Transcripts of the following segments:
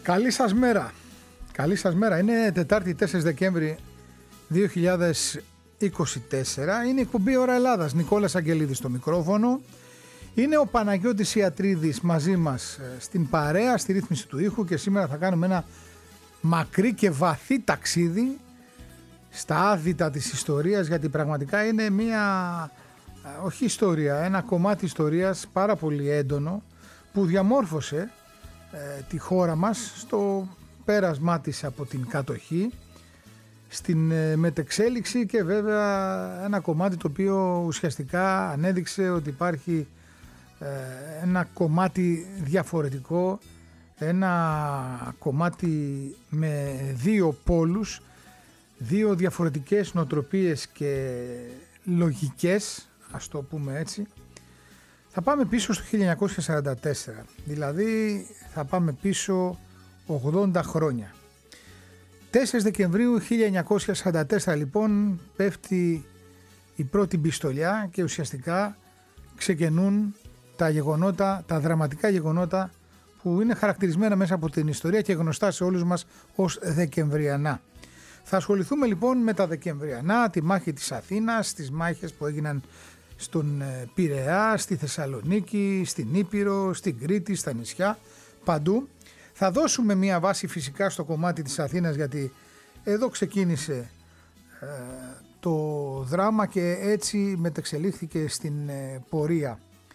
Καλή σας μέρα. Καλή σας μέρα. Είναι Τετάρτη 4 Δεκέμβρη 2024. Είναι η εκπομπή Ώρα Ελλάδας. Νικόλας Αγγελίδης στο μικρόφωνο. Είναι ο Παναγιώτης Ιατρίδης μαζί μας στην παρέα, στη ρύθμιση του ήχου, και σήμερα θα κάνουμε ένα μακρύ και βαθύ ταξίδι στα άδυτα της ιστορίας, γιατί πραγματικά είναι όχι ιστορία, ένα κομμάτι ιστορίας πάρα πολύ έντονο που διαμόρφωσε τη χώρα μας στο πέρασμά της από την κατοχή στην μετεξέλιξη, και βέβαια ένα κομμάτι το οποίο ουσιαστικά ανέδειξε ότι υπάρχει ένα κομμάτι διαφορετικό, ένα κομμάτι με δύο πόλους, δύο διαφορετικές νοοτροπίες και λογικές, ας το πούμε έτσι. Θα πάμε πίσω στο 1944, δηλαδή θα πάμε πίσω 80 χρόνια. 4 Δεκεμβρίου 1944 λοιπόν πέφτει η πρώτη πιστολιά και ουσιαστικά ξεκινούν τα γεγονότα, τα δραματικά γεγονότα που είναι χαρακτηρισμένα μέσα από την ιστορία και γνωστά σε όλους μας ως Δεκεμβριανά. Θα ασχοληθούμε λοιπόν με τα Δεκεμβριανά, τη μάχη της Αθήνας, τις μάχες που έγιναν στον Πειραιά, στη Θεσσαλονίκη, στην Ήπειρο, στην Κρήτη, στα νησιά, παντού. Θα δώσουμε μια βάση φυσικά στο κομμάτι της Αθήνας, γιατί εδώ ξεκίνησε το δράμα και έτσι μετεξελίχθηκε στην πορεία.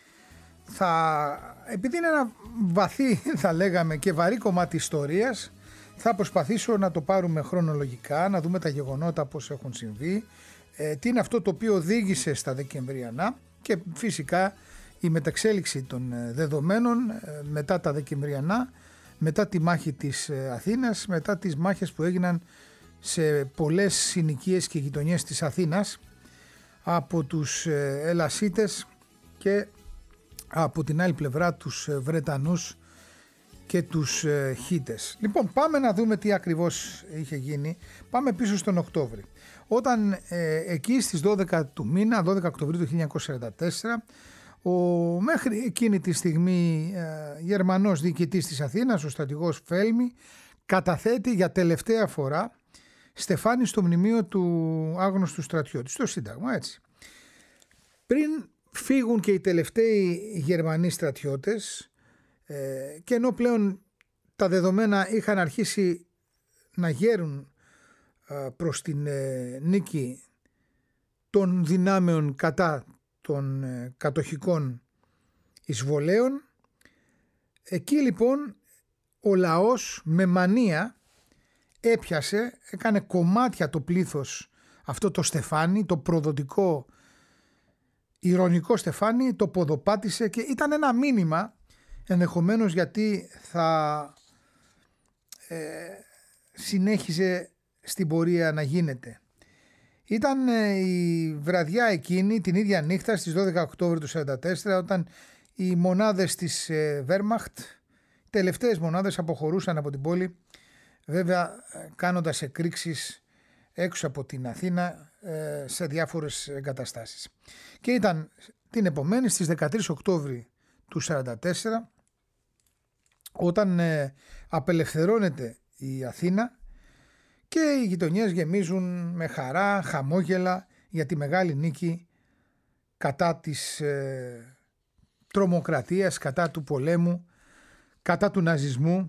Επειδή είναι ένα βαθύ, θα λέγαμε, και βαρύ κομμάτι ιστορίας, θα προσπαθήσω να το πάρουμε χρονολογικά, να δούμε τα γεγονότα πώς έχουν συμβεί, τι είναι αυτό το οποίο οδήγησε στα Δεκεμβριανά και φυσικά η μεταξέλιξη των δεδομένων μετά τα Δεκεμβριανά, μετά τη μάχη της Αθήνας, μετά τις μάχες που έγιναν σε πολλές συνοικίες και γειτονιές της Αθήνας από τους Ελασσίτες και από την άλλη πλευρά τους Βρετανούς και τους Χίτες. Λοιπόν, πάμε να δούμε τι ακριβώς είχε γίνει. Πάμε πίσω στον Οκτώβρη. Όταν εκεί στις 12 του μήνα, 12 Οκτωβρίου του 1944, ο μέχρι εκείνη τη στιγμή Γερμανός διοικητής της Αθήνας, ο στρατηγός Φέλμη, καταθέτει για τελευταία φορά στεφάνι στο μνημείο του άγνωστου στρατιώτη, στο Σύνταγμα, έτσι. Πριν φύγουν και οι τελευταίοι Γερμανοί στρατιώτες, και ενώ πλέον τα δεδομένα είχαν αρχίσει να γέρουν προς την νίκη των δυνάμεων κατά των κατοχικών εισβολέων, εκεί λοιπόν ο λαός με μανία έκανε κομμάτια το πλήθος αυτό το στεφάνι, το προδοτικό ηρωνικό στεφάνι, το ποδοπάτησε και ήταν ένα μήνυμα, ενδεχομένως γιατί θα συνέχιζε στην πορεία να γίνεται. Ήταν η βραδιά εκείνη, την ίδια νύχτα στις 12 Οκτώβρη του 1944, όταν οι μονάδες της Wehrmacht, οι τελευταίες μονάδες, αποχωρούσαν από την πόλη, βέβαια κάνοντας εκρήξεις έξω από την Αθήνα σε διάφορες εγκαταστάσεις. Και ήταν την επομένη στις 13 Οκτώβρη του 1944, όταν απελευθερώνεται η Αθήνα και οι γειτονιές γεμίζουν με χαρά, χαμόγελα για τη μεγάλη νίκη κατά της τρομοκρατίας, κατά του πολέμου, κατά του ναζισμού.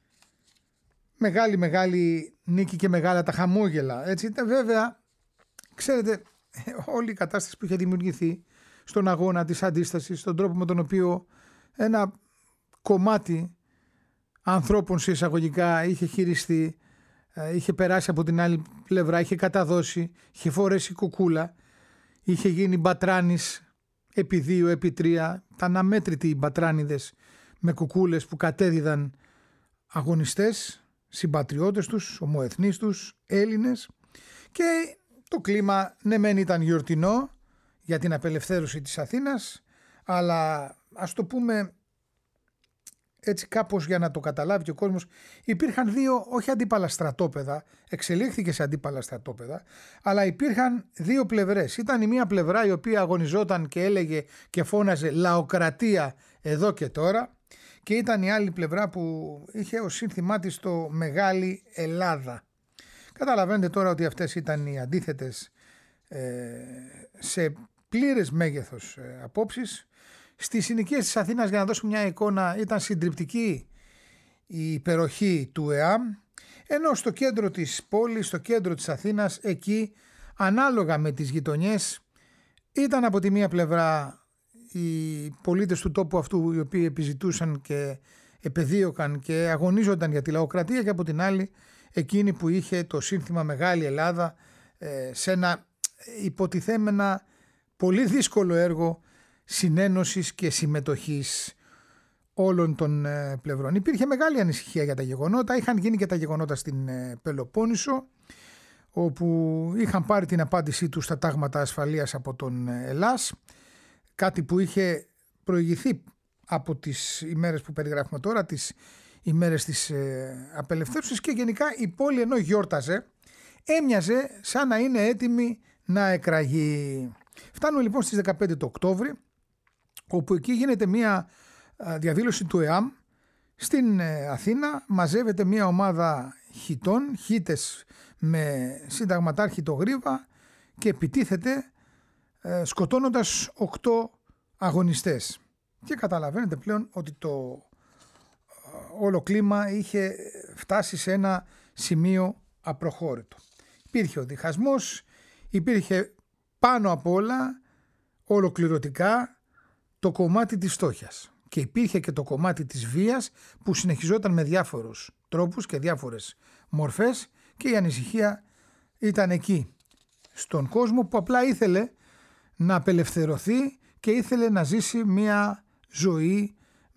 Μεγάλη νίκη και μεγάλα τα χαμόγελα. Έτσι ήταν, βέβαια, ξέρετε, όλη η κατάσταση που είχε δημιουργηθεί στον αγώνα της αντίστασης, στον τρόπο με τον οποίο ένα κομμάτι ανθρώπων σε εισαγωγικά είχε χειριστεί, είχε περάσει από την άλλη πλευρά, είχε καταδώσει, είχε φορέσει κουκούλα, είχε γίνει μπατράνης επί 2, επί 3, ήταν αμέτρητοι οι μπατράνιδες με κουκούλες που κατέδιδαν αγωνιστές, συμπατριώτες τους, ομοεθνείς τους, Έλληνες, και το κλίμα ναι μεν ήταν γιορτινό για την απελευθέρωση της Αθήνας, αλλά ας το πούμε έτσι κάπως για να το καταλάβει και ο κόσμος, υπήρχαν δύο όχι αντίπαλα στρατόπεδα, εξελίχθηκε σε αντίπαλα στρατόπεδα, αλλά υπήρχαν δύο πλευρές. Ήταν η μία πλευρά η οποία αγωνιζόταν και έλεγε και φώναζε λαοκρατία εδώ και τώρα, και ήταν η άλλη πλευρά που είχε ως σύνθημά της το Μεγάλη Ελλάδα. Καταλαβαίνετε τώρα ότι αυτές ήταν οι αντίθετες σε πλήρες μέγεθος απόψεις. Στις συνοικίες της Αθήνας, για να δώσουμε μια εικόνα, ήταν συντριπτική η υπεροχή του ΕΑΜ, ενώ στο κέντρο της πόλης, στο κέντρο της Αθήνας, εκεί ανάλογα με τις γειτονιές, ήταν από τη μία πλευρά οι πολίτες του τόπου αυτού οι οποίοι επιζητούσαν και επεδίωκαν και αγωνίζονταν για τη λαοκρατία, και από την άλλη εκείνη που είχε το σύνθημα Μεγάλη Ελλάδα σε ένα υποτιθέμενα πολύ δύσκολο έργο συνένωσης και συμμετοχής όλων των πλευρών. Υπήρχε μεγάλη ανησυχία για τα γεγονότα. Είχαν γίνει και τα γεγονότα στην Πελοπόννησο, όπου είχαν πάρει την απάντησή τους στα τάγματα ασφαλείας από τον Ελλάς, κάτι που είχε προηγηθεί από τις ημέρες που περιγράφουμε τώρα, τις ημέρες της απελευθέρωσης, και γενικά η πόλη, ενώ γιόρταζε, έμοιαζε σαν να είναι έτοιμη να εκραγεί. Φτάνουμε λοιπόν στις 15 του Οκτώβρη, όπου εκεί γίνεται μια διαδήλωση του ΕΑΜ στην Αθήνα. Μαζεύεται μια ομάδα χιτών, χίτες με συνταγματάρχη το Γρίβα, και επιτίθεται σκοτώνοντας 8 αγωνιστές. Και καταλαβαίνετε πλέον ότι το όλο κλίμα είχε φτάσει σε ένα σημείο απροχώρητο. Υπήρχε ο διχασμός, υπήρχε πάνω απ' όλα ολοκληρωτικά το κομμάτι της φτώχειας, και υπήρχε και το κομμάτι της βίας που συνεχιζόταν με διάφορους τρόπους και διάφορες μορφές, και η ανησυχία ήταν εκεί στον κόσμο που απλά ήθελε να απελευθερωθεί και ήθελε να ζήσει μια ζωή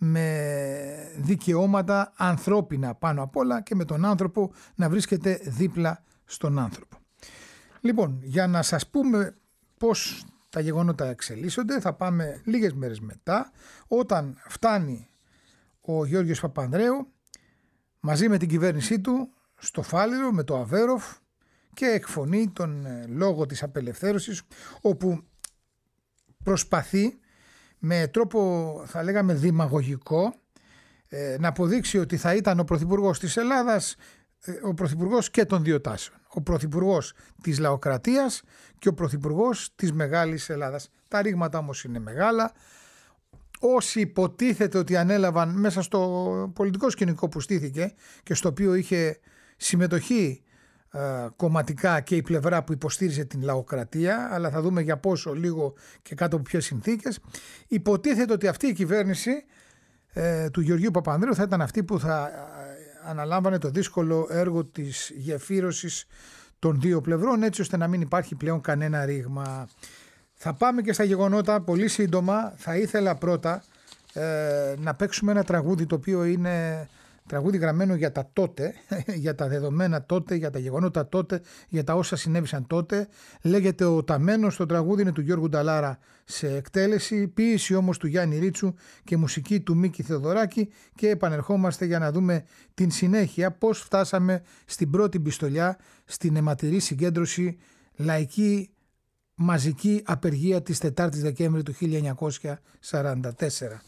με δικαιώματα ανθρώπινα πάνω απ' όλα, και με τον άνθρωπο να βρίσκεται δίπλα στον άνθρωπο. Λοιπόν, για να σας πούμε πώς τα γεγονότα εξελίσσονται, θα πάμε λίγες μέρες μετά, όταν φτάνει ο Γιώργος Παπανδρέου μαζί με την κυβέρνησή του στο Φάληρο με το Αβέροφ και εκφωνεί τον λόγο της απελευθέρωσης, όπου προσπαθεί με τρόπο, θα λέγαμε, δημαγωγικό να αποδείξει ότι θα ήταν ο Πρωθυπουργός της Ελλάδας, ο Πρωθυπουργός και των δύο τάσεων, ο Πρωθυπουργός της λαοκρατίας και ο Πρωθυπουργός της Μεγάλης Ελλάδας. Τα ρήγματα όμως είναι μεγάλα. Όσοι υποτίθεται ότι ανέλαβαν μέσα στο πολιτικό σκηνικό που στήθηκε και στο οποίο είχε συμμετοχή κομματικά και η πλευρά που υποστήριζε την λαοκρατία, αλλά θα δούμε για πόσο λίγο και κάτω από ποιες συνθήκες, υποτίθεται ότι αυτή η κυβέρνηση του Γεωργίου Παπανδρέου θα ήταν αυτή που θα αναλάμβανε το δύσκολο έργο της γεφύρωσης των δύο πλευρών, έτσι ώστε να μην υπάρχει πλέον κανένα ρήγμα. Θα πάμε και στα γεγονότα πολύ σύντομα. Θα ήθελα πρώτα να παίξουμε ένα τραγούδι, το οποίο είναι τραγούδι γραμμένο για τα τότε, για τα δεδομένα τότε, για τα γεγονότα τότε, για τα όσα συνέβησαν τότε. Λέγεται «Ο Ταμένος», το τραγούδι είναι του Γιώργου Νταλάρα σε εκτέλεση, ποίηση όμως του Γιάννη Ρίτσου και μουσική του Μίκη Θεοδωράκη, και επανερχόμαστε για να δούμε την συνέχεια, πώς φτάσαμε στην πρώτη πιστολιά, στην αιματηρή συγκέντρωση, λαϊκή μαζική απεργία της 4ης Δεκέμβρη του 1944.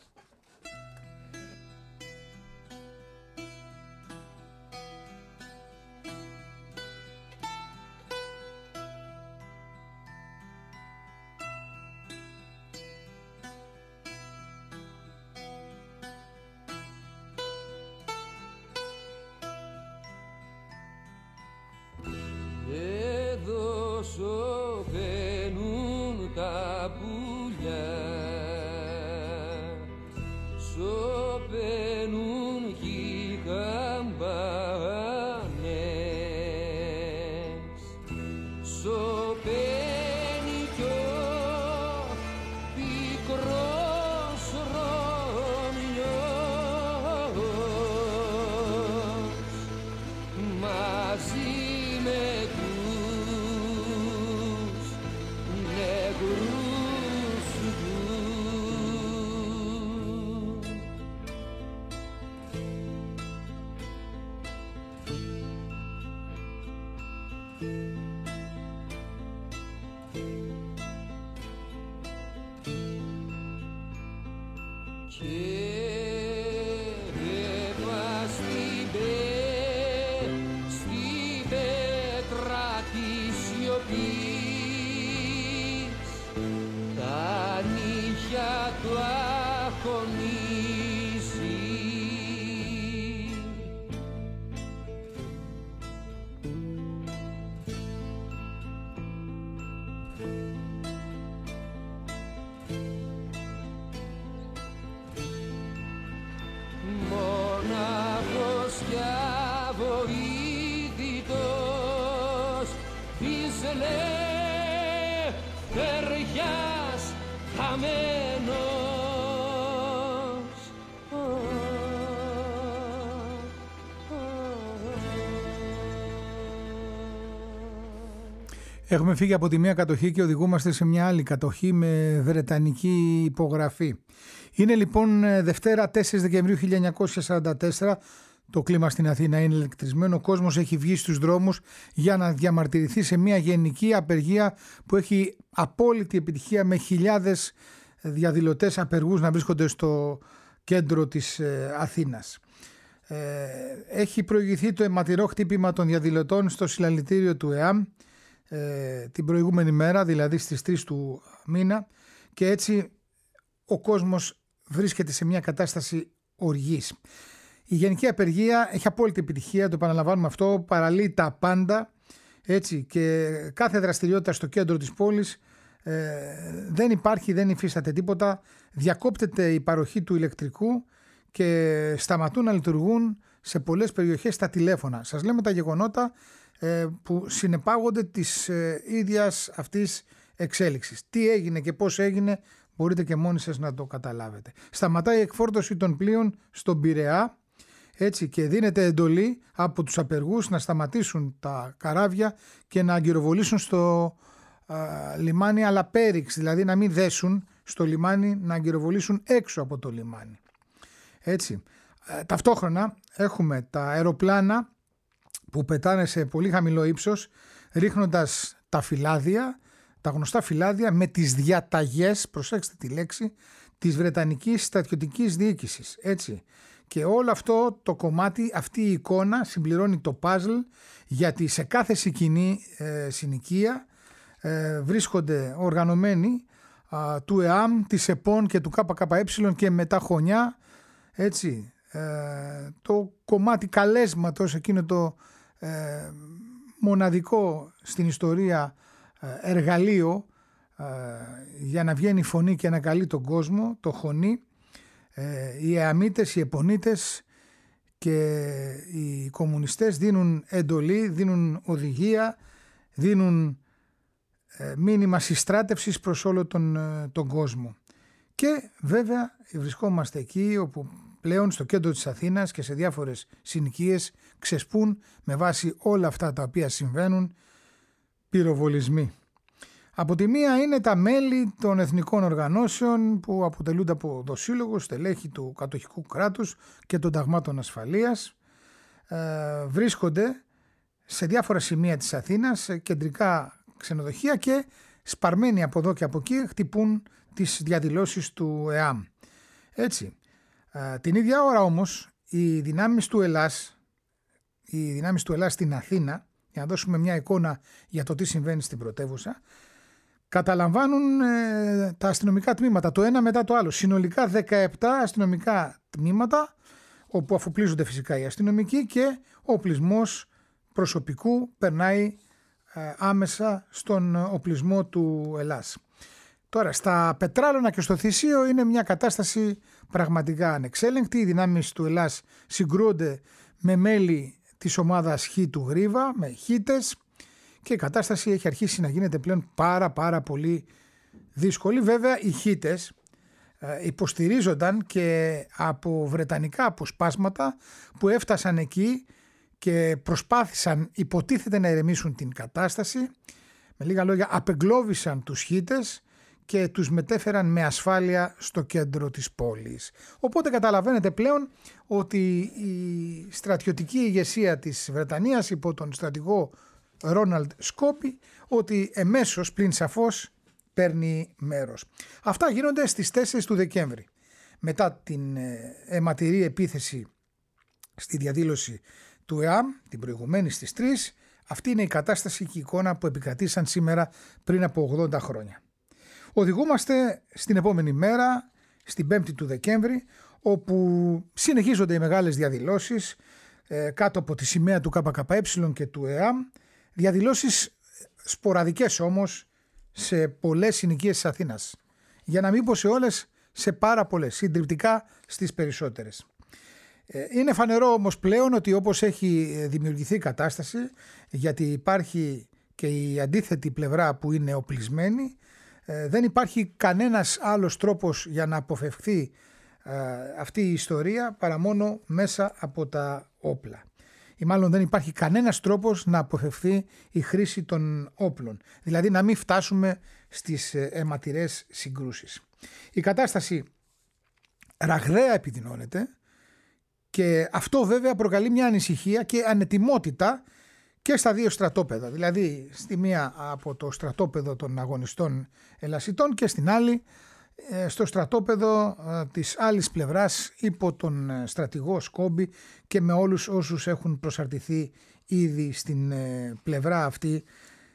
Σωπαίνουν τα πουλιά, σωπαίνουν κι οι καμπάνες, σωπαίνει κι ο πικρός Ρωμιός μαζί με και πια βοήθητος της λευτεριάς χαμένος. Έχουμε φύγει από τη μία κατοχή και οδηγούμαστε σε μια άλλη κατοχή με βρετανική υπογραφή. Είναι λοιπόν Δευτέρα 4 Δεκεμβρίου 1944. Το κλίμα στην Αθήνα είναι ηλεκτρισμένο. Ο κόσμος έχει βγει στους δρόμους για να διαμαρτυρηθεί σε μια γενική απεργία που έχει απόλυτη επιτυχία, με χιλιάδες διαδηλωτές απεργούς να βρίσκονται στο κέντρο της Αθήνας. Έχει προηγηθεί το αιματηρό χτύπημα των διαδηλωτών στο συλλαλητήριο του ΕΑΜ την προηγούμενη μέρα, δηλαδή στις 3 του μήνα, και έτσι ο κόσμος βρίσκεται σε μια κατάσταση οργής. Η γενική απεργία έχει απόλυτη επιτυχία, το επαναλαμβάνουμε αυτό, παραλύει τα πάντα, έτσι, και κάθε δραστηριότητα στο κέντρο της πόλης δεν υπάρχει, δεν υφίσταται τίποτα, διακόπτεται η παροχή του ηλεκτρικού και σταματούν να λειτουργούν σε πολλές περιοχές τα τηλέφωνα. Σας λέμε τα γεγονότα που συνεπάγονται της ίδιας αυτής εξέλιξης. Τι έγινε και πώς έγινε μπορείτε και μόνοι σας να το καταλάβετε. Σταματάει η εκφόρτωση των πλοίων στον Πειραιά, έτσι, και δίνεται εντολή από τους απεργούς να σταματήσουν τα καράβια και να αγκυροβολήσουν στο λιμάνι Αλαπέριξ, δηλαδή να μην δέσουν στο λιμάνι, να αγκυροβολήσουν έξω από το λιμάνι. Έτσι. Ταυτόχρονα έχουμε τα αεροπλάνα που πετάνε σε πολύ χαμηλό ύψος, ρίχνοντας τα φυλάδια, τα γνωστά φυλάδια με τις διαταγές, προσέξτε τη λέξη, της Βρετανικής στρατιωτικής διοίκησης. Έτσι. Και όλο αυτό το κομμάτι, αυτή η εικόνα συμπληρώνει το παζλ, γιατί σε κάθε συνοικία βρίσκονται οργανωμένοι του ΕΑΜ, της ΕΠΟΝ και του ΚΚΕ και μετά Χωνιά, έτσι, το κομμάτι καλέσματος, εκείνο το μοναδικό στην ιστορία εργαλείο για να βγαίνει η φωνή και να καλεί τον κόσμο, το χωνί. Οι ΕΑΜίτες, οι ΕΠΟΝίτες και οι κομμουνιστές δίνουν εντολή, δίνουν οδηγία, δίνουν μήνυμα συστράτευσης προς όλο τον κόσμο. Και βέβαια βρισκόμαστε εκεί όπου πλέον στο κέντρο της Αθήνας και σε διάφορες συνοικίες ξεσπούν με βάση όλα αυτά τα οποία συμβαίνουν πυροβολισμοί. Από τη μία είναι τα μέλη των εθνικών οργανώσεων που αποτελούνται από δοσύλλογους, στελέχη του κατοχικού κράτους και των ταγμάτων ασφαλείας. Βρίσκονται σε διάφορα σημεία της Αθήνας, σε κεντρικά ξενοδοχεία, και σπαρμένοι από εδώ και από εκεί χτυπούν τις διαδηλώσεις του ΕΑΜ. Έτσι. Την ίδια ώρα όμως οι δυνάμεις του Ελλάς στην Αθήνα, για να δώσουμε μια εικόνα για το τι συμβαίνει στην πρωτεύουσα, καταλαμβάνουν τα αστυνομικά τμήματα, το ένα μετά το άλλο. Συνολικά 17 αστυνομικά τμήματα, όπου αφοπλίζονται φυσικά οι αστυνομικοί και ο οπλισμός προσωπικού περνάει άμεσα στον οπλισμό του Ελλάς. Τώρα, στα Πετράλωνα και στο Θησίο είναι μια κατάσταση πραγματικά ανεξέλεγκτη. Οι δυνάμεις του Ελλάς συγκρούονται με μέλη της ομάδας Χ του Γρίβα, με χίτες, και η κατάσταση έχει αρχίσει να γίνεται πλέον πάρα πολύ δύσκολη. Βέβαια οι χίτες υποστηρίζονταν και από βρετανικά αποσπάσματα που έφτασαν εκεί και προσπάθησαν, υποτίθεται, να ηρεμήσουν την κατάσταση. Με λίγα λόγια, απεγκλώβησαν τους χίτες και τους μετέφεραν με ασφάλεια στο κέντρο της πόλης. Οπότε καταλαβαίνετε πλέον ότι η στρατιωτική ηγεσία της Βρετανίας υπό τον στρατηγό Ρόναλντ Σκόπι, ότι εμέσως πλην σαφώς παίρνει μέρος. Αυτά γίνονται στις 4 του Δεκέμβρη. Μετά την αιματηρή επίθεση στη διαδήλωση του ΕΑΜ, την προηγουμένη στις 3, αυτή είναι η κατάσταση και η εικόνα που επικρατήσαν σήμερα πριν από 80 χρόνια. Οδηγούμαστε στην επόμενη μέρα, στην 5η του Δεκέμβρη, όπου συνεχίζονται οι μεγάλες διαδηλώσεις κάτω από τη σημαία του ΚΚΕ και του ΕΑΜ, διαδηλώσεις σποραδικές όμως σε πολλές συνοικίες της Αθήνας. Για να μην πω σε όλες, σε πάρα πολλές, συντριπτικά στις περισσότερες. Είναι φανερό όμως πλέον ότι όπως έχει δημιουργηθεί η κατάσταση, γιατί υπάρχει και η αντίθετη πλευρά που είναι οπλισμένη, δεν υπάρχει κανένας άλλος τρόπος για να αποφευχθεί αυτή η ιστορία παρά μόνο μέσα από τα όπλα. Ή μάλλον δεν υπάρχει κανένας τρόπος να αποφευχθεί η χρήση των όπλων, δηλαδή να μην φτάσουμε στις αιματηρές συγκρούσεις. Η κατάσταση ραγδαία επιδεινώνεται και αυτό βέβαια προκαλεί μια ανησυχία και ανετιμότητα και στα δύο στρατόπεδα, δηλαδή στη μία από το στρατόπεδο των αγωνιστών ελασιτών και στην άλλη στο στρατόπεδο της άλλης πλευράς υπό τον στρατηγό Σκόμπι και με όλους όσους έχουν προσαρτηθεί ήδη στην πλευρά αυτή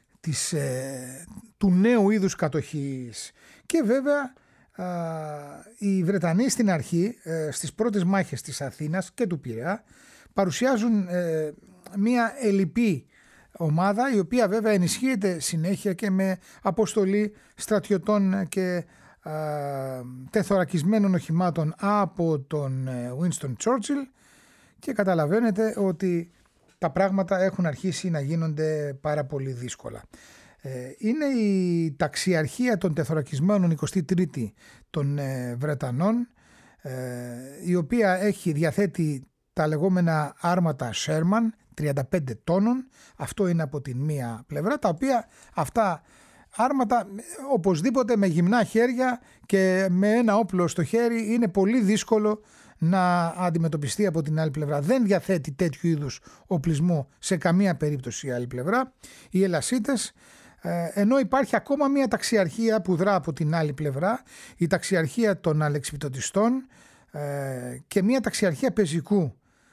του νέου είδους κατοχής. Και βέβαια οι Βρετανοί στην αρχή, στις πρώτες μάχες της Αθήνας και του Πειραιά, παρουσιάζουν μια ελλειπή ομάδα, η οποία βέβαια ενισχύεται συνέχεια και με αποστολή στρατιωτών και τεθωρακισμένων οχημάτων από τον Winston Churchill, και καταλαβαίνετε ότι τα πράγματα έχουν αρχίσει να γίνονται πάρα πολύ δύσκολα. Είναι η ταξιαρχία των τεθωρακισμένων 23η των Βρετανών, η οποία διαθέτει τα λεγόμενα άρματα Sherman 35 τόνων, αυτό είναι από την μία πλευρά, τα οποία αυτά άρματα οπωσδήποτε με γυμνά χέρια και με ένα όπλο στο χέρι είναι πολύ δύσκολο να αντιμετωπιστεί από την άλλη πλευρά. Δεν διαθέτει τέτοιου είδους οπλισμό σε καμία περίπτωση η άλλη πλευρά, οι Ελασίτες, ενώ υπάρχει ακόμα μια ταξιαρχία που δρά από την άλλη πλευρά, η ταξιαρχία των αλεξιπτωτιστών και μια ταξιαρχία πεζικού.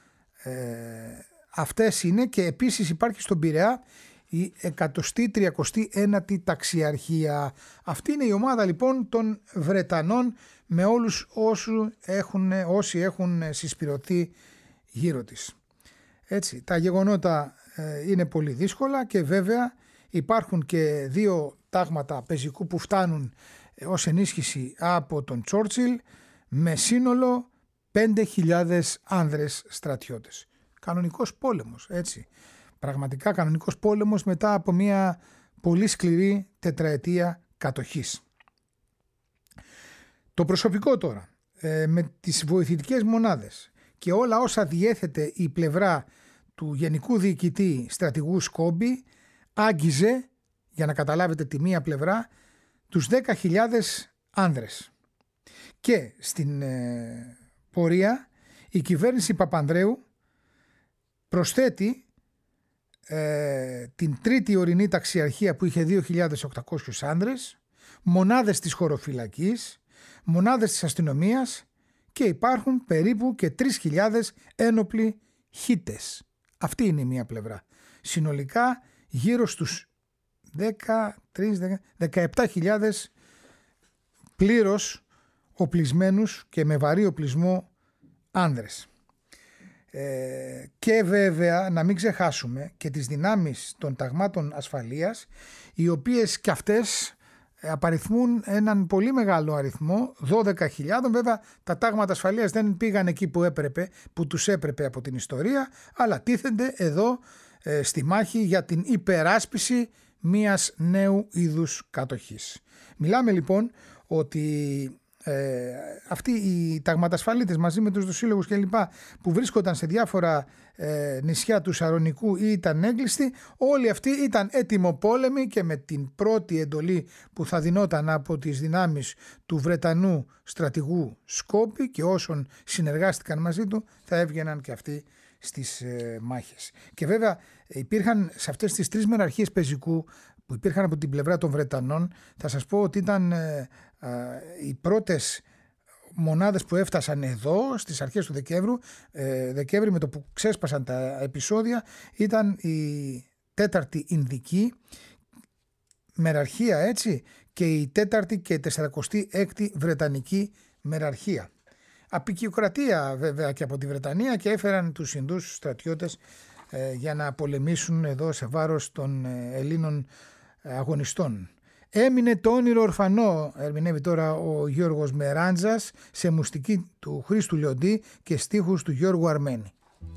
Αυτές είναι, και επίσης υπάρχει στον Πειραιά η 139η ταξιαρχία. Αυτή είναι η ομάδα λοιπόν των Βρετανών με όλους όσοι έχουν συσπηρωθεί γύρω της. Έτσι, τα γεγονότα είναι πολύ δύσκολα και βέβαια υπάρχουν και δύο τάγματα πεζικού που φτάνουν ως ενίσχυση από τον Churchill με σύνολο 5.000 άνδρες στρατιώτες. Κανονικός πόλεμος, έτσι. Πραγματικά κανονικός πόλεμος μετά από μια πολύ σκληρή τετραετία κατοχής. Το προσωπικό τώρα, με τις βοηθητικές μονάδες και όλα όσα διέθετε η πλευρά του Γενικού Διοικητή Στρατηγού Σκόμπι, άγγιζε, για να καταλάβετε τη μία πλευρά, τους 10.000 άνδρες. Και στην πορεία η κυβέρνηση Παπανδρέου προσθέτει την τρίτη ορεινή ταξιαρχία που είχε 2.800 άνδρες, μονάδες της χωροφυλακής, μονάδες της αστυνομίας, και υπάρχουν περίπου και 3.000 ένοπλοι χίτες. Αυτή είναι η μία πλευρά. Συνολικά γύρω στους 17.000 πλήρως οπλισμένους και με βαρύ οπλισμό άνδρες. Και βέβαια να μην ξεχάσουμε και τις δυνάμεις των ταγμάτων ασφαλείας, οι οποίες και αυτές απαριθμούν έναν πολύ μεγάλο αριθμό, 12.000. Βέβαια τα τάγματα ασφαλείας δεν πήγαν εκεί που τους έπρεπε από την ιστορία, αλλά τίθενται εδώ στη μάχη για την υπεράσπιση μιας νέου είδους κατοχής. Μιλάμε λοιπόν ότι αυτοί οι ταγματασφαλίτες μαζί με τους δοσύλλογους κλπ. Που βρίσκονταν σε διάφορα νησιά του Σαρονικού ή ήταν έγκλειστοι, όλοι αυτοί ήταν έτοιμοπόλεμοι και με την πρώτη εντολή που θα δινόταν από τις δυνάμεις του Βρετανού στρατηγού Σκόμπι και όσων συνεργάστηκαν μαζί του, θα έβγαιναν και αυτοί στις μάχες. Και βέβαια υπήρχαν σε αυτές τις τρεις μεραρχίες πεζικού που υπήρχαν από την πλευρά των Βρετανών, θα σας πω ότι ήταν οι πρώτες μονάδες που έφτασαν εδώ στις αρχές του Δεκέμβρη, με το που ξέσπασαν τα επεισόδια, ήταν η 4η Ινδική μεραρχία, έτσι, και η 4η και 46η Βρετανική μεραρχία. Απικιοκρατία βέβαια και από τη Βρετανία, και έφεραν τους Ινδούς στρατιώτες για να πολεμήσουν εδώ σε βάρος των Ελλήνων αγωνιστών. Έμεινε το όνειρο ορφανό, ερμηνεύει τώρα ο Γιώργος Μεράντζας σε μουστική του Χρήστου Λιοντή και στίχους του Γιώργου Αρμένη.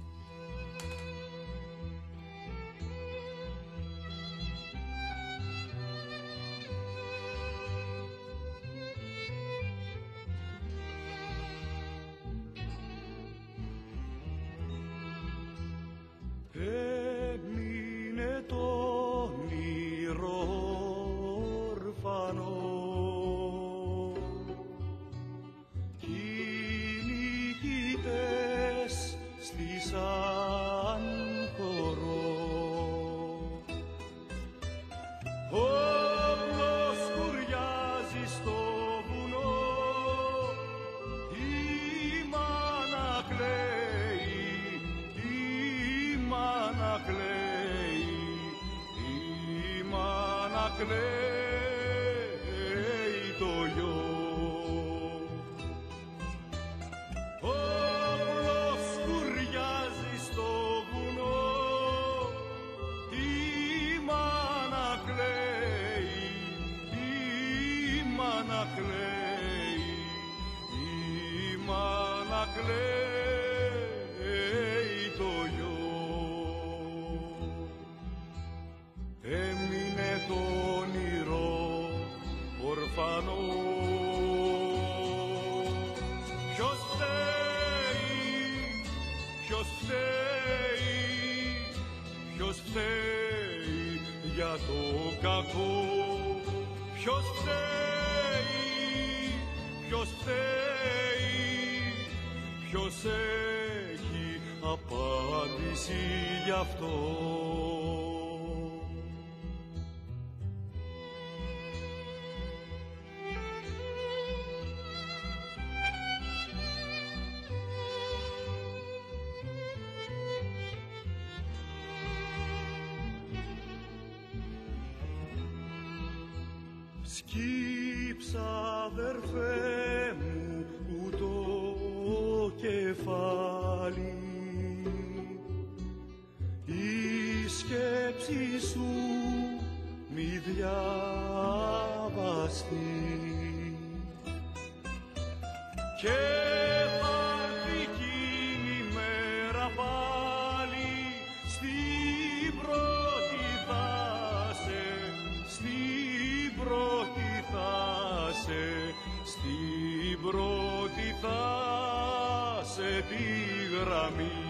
Έμεινε το όνειρο ορφανό, κυνηγητές στις αν χορό, όπλος σκουριάζει στο βουνό, η μάνα κλαίει, η μάνα κλαίει, η μάνα κλαίει το γιο. Όπλος σκουριάζει στο βουνό, η μάνα κλαίει, η μάνα κλαίει, η μάνα κλαίει το γιο. Έμεινε το όνειρο ορφανό. Ποιος φταίει, ποιος φταίει, ποιος φταίει για το κακό. Ποιος φταίει, ποιος φταίει, ποιος έχει απάντηση γι' αυτό. Σκύψα αδερφέ μου το κεφάλι, η σκέψη σου μη διαβαστεί και θα έρθει εκείνη η μέρα πάλι, στην πρώτη θα σε, στην πρώτη θα σε, στην πρώτη θα σε τη γραμμή.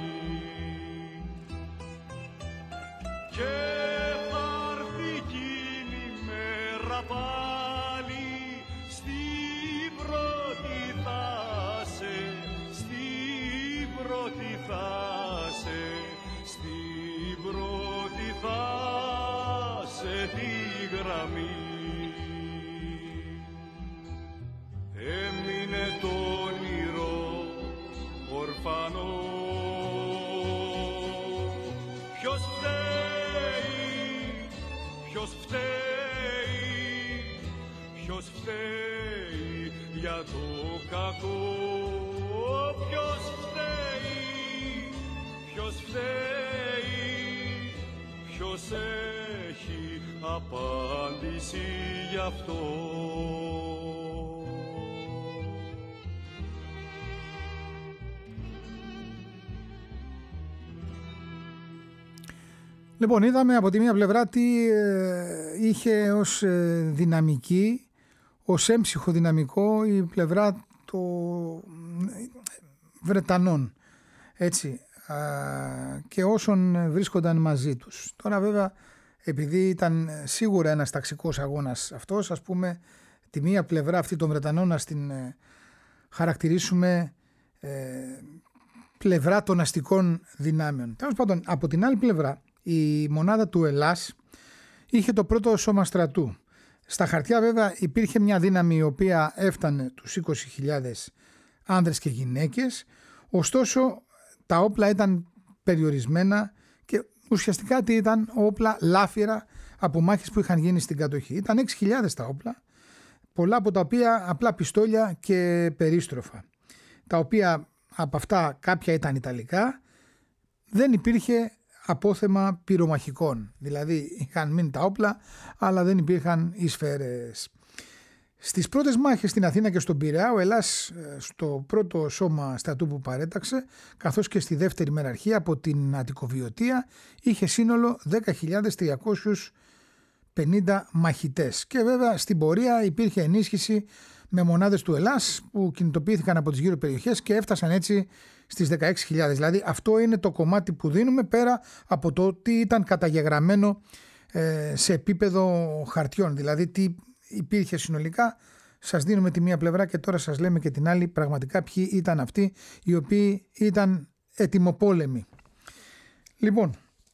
Και θα έρθει εκείνη η μέρα πάλι, στην πρώτη θα σε, στην πρώτη θα σε, στην πρώτη θα σε τη γραμμή. Έμεινε το όνειρο ορφανό. Ποιος φταίει, ποιος φταίει, ποιος φταίει για το κακό. Ποιος φταίει, ποιος φταίει, ποιος έχει απάντηση γι' αυτό. Λοιπόν, είδαμε από τη μία πλευρά τι είχε ως δυναμική, ως έμψυχο δυναμικό η πλευρά των Βρετανών, έτσι, και όσων βρίσκονταν μαζί τους. Τώρα βέβαια, επειδή ήταν σίγουρα ένας ταξικός αγώνας αυτός, ας πούμε, τη μία πλευρά αυτή των Βρετανών να την χαρακτηρίσουμε πλευρά των αστικών δυνάμεων. Τέλος πάντων, από την άλλη πλευρά, η μονάδα του Ελλάς είχε το πρώτο σώμα στρατού. Στα χαρτιά βέβαια υπήρχε μια δύναμη η οποία έφτανε τους 20.000 άνδρες και γυναίκες, ωστόσο τα όπλα ήταν περιορισμένα και ουσιαστικά τι ήταν? Όπλα λάφυρα από μάχες που είχαν γίνει στην κατοχή. Ήταν 6.000 τα όπλα, πολλά από τα οποία απλά πιστόλια και περίστροφα, τα οποία από αυτά κάποια ήταν ιταλικά. Δεν υπήρχε απόθεμα πυρομαχικών. Δηλαδή είχαν μείνει τα όπλα, αλλά δεν υπήρχαν οι σφαίρες. Στις πρώτες μάχες στην Αθήνα και στον Πειραιά, ο Ελλάς στο πρώτο σώμα στρατού που παρέταξε, καθώς και στη δεύτερη μεραρχία από την Αττικοβιωτία, είχε σύνολο 10.350 μαχητές. Και βέβαια στην πορεία υπήρχε ενίσχυση με μονάδες του Ελλάς που κινητοποιήθηκαν από τις γύρω περιοχές και έφτασαν έτσι στις 16.000. Δηλαδή αυτό είναι το κομμάτι που δίνουμε πέρα από το τι ήταν καταγεγραμμένο σε επίπεδο χαρτιών. Δηλαδή τι υπήρχε συνολικά, σας δίνουμε τη μία πλευρά και τώρα σας λέμε και την άλλη πραγματικά ποιοι ήταν αυτοί οι οποίοι ήταν ετοιμοπόλεμοι. Λοιπόν,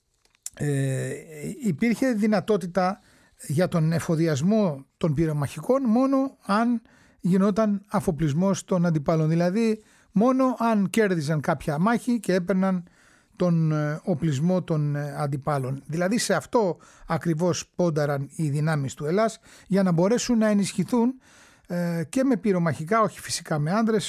υπήρχε δυνατότητα για τον εφοδιασμό των πυρομαχικών μόνο αν γινόταν αφοπλισμός των αντιπάλων, δηλαδή μόνο αν κέρδιζαν κάποια μάχη και έπαιρναν τον οπλισμό των αντιπάλων. Δηλαδή σε αυτό ακριβώς πόνταραν οι δυνάμεις του Ελλάς για να μπορέσουν να ενισχυθούν και με πυρομαχικά, όχι φυσικά με άνδρες.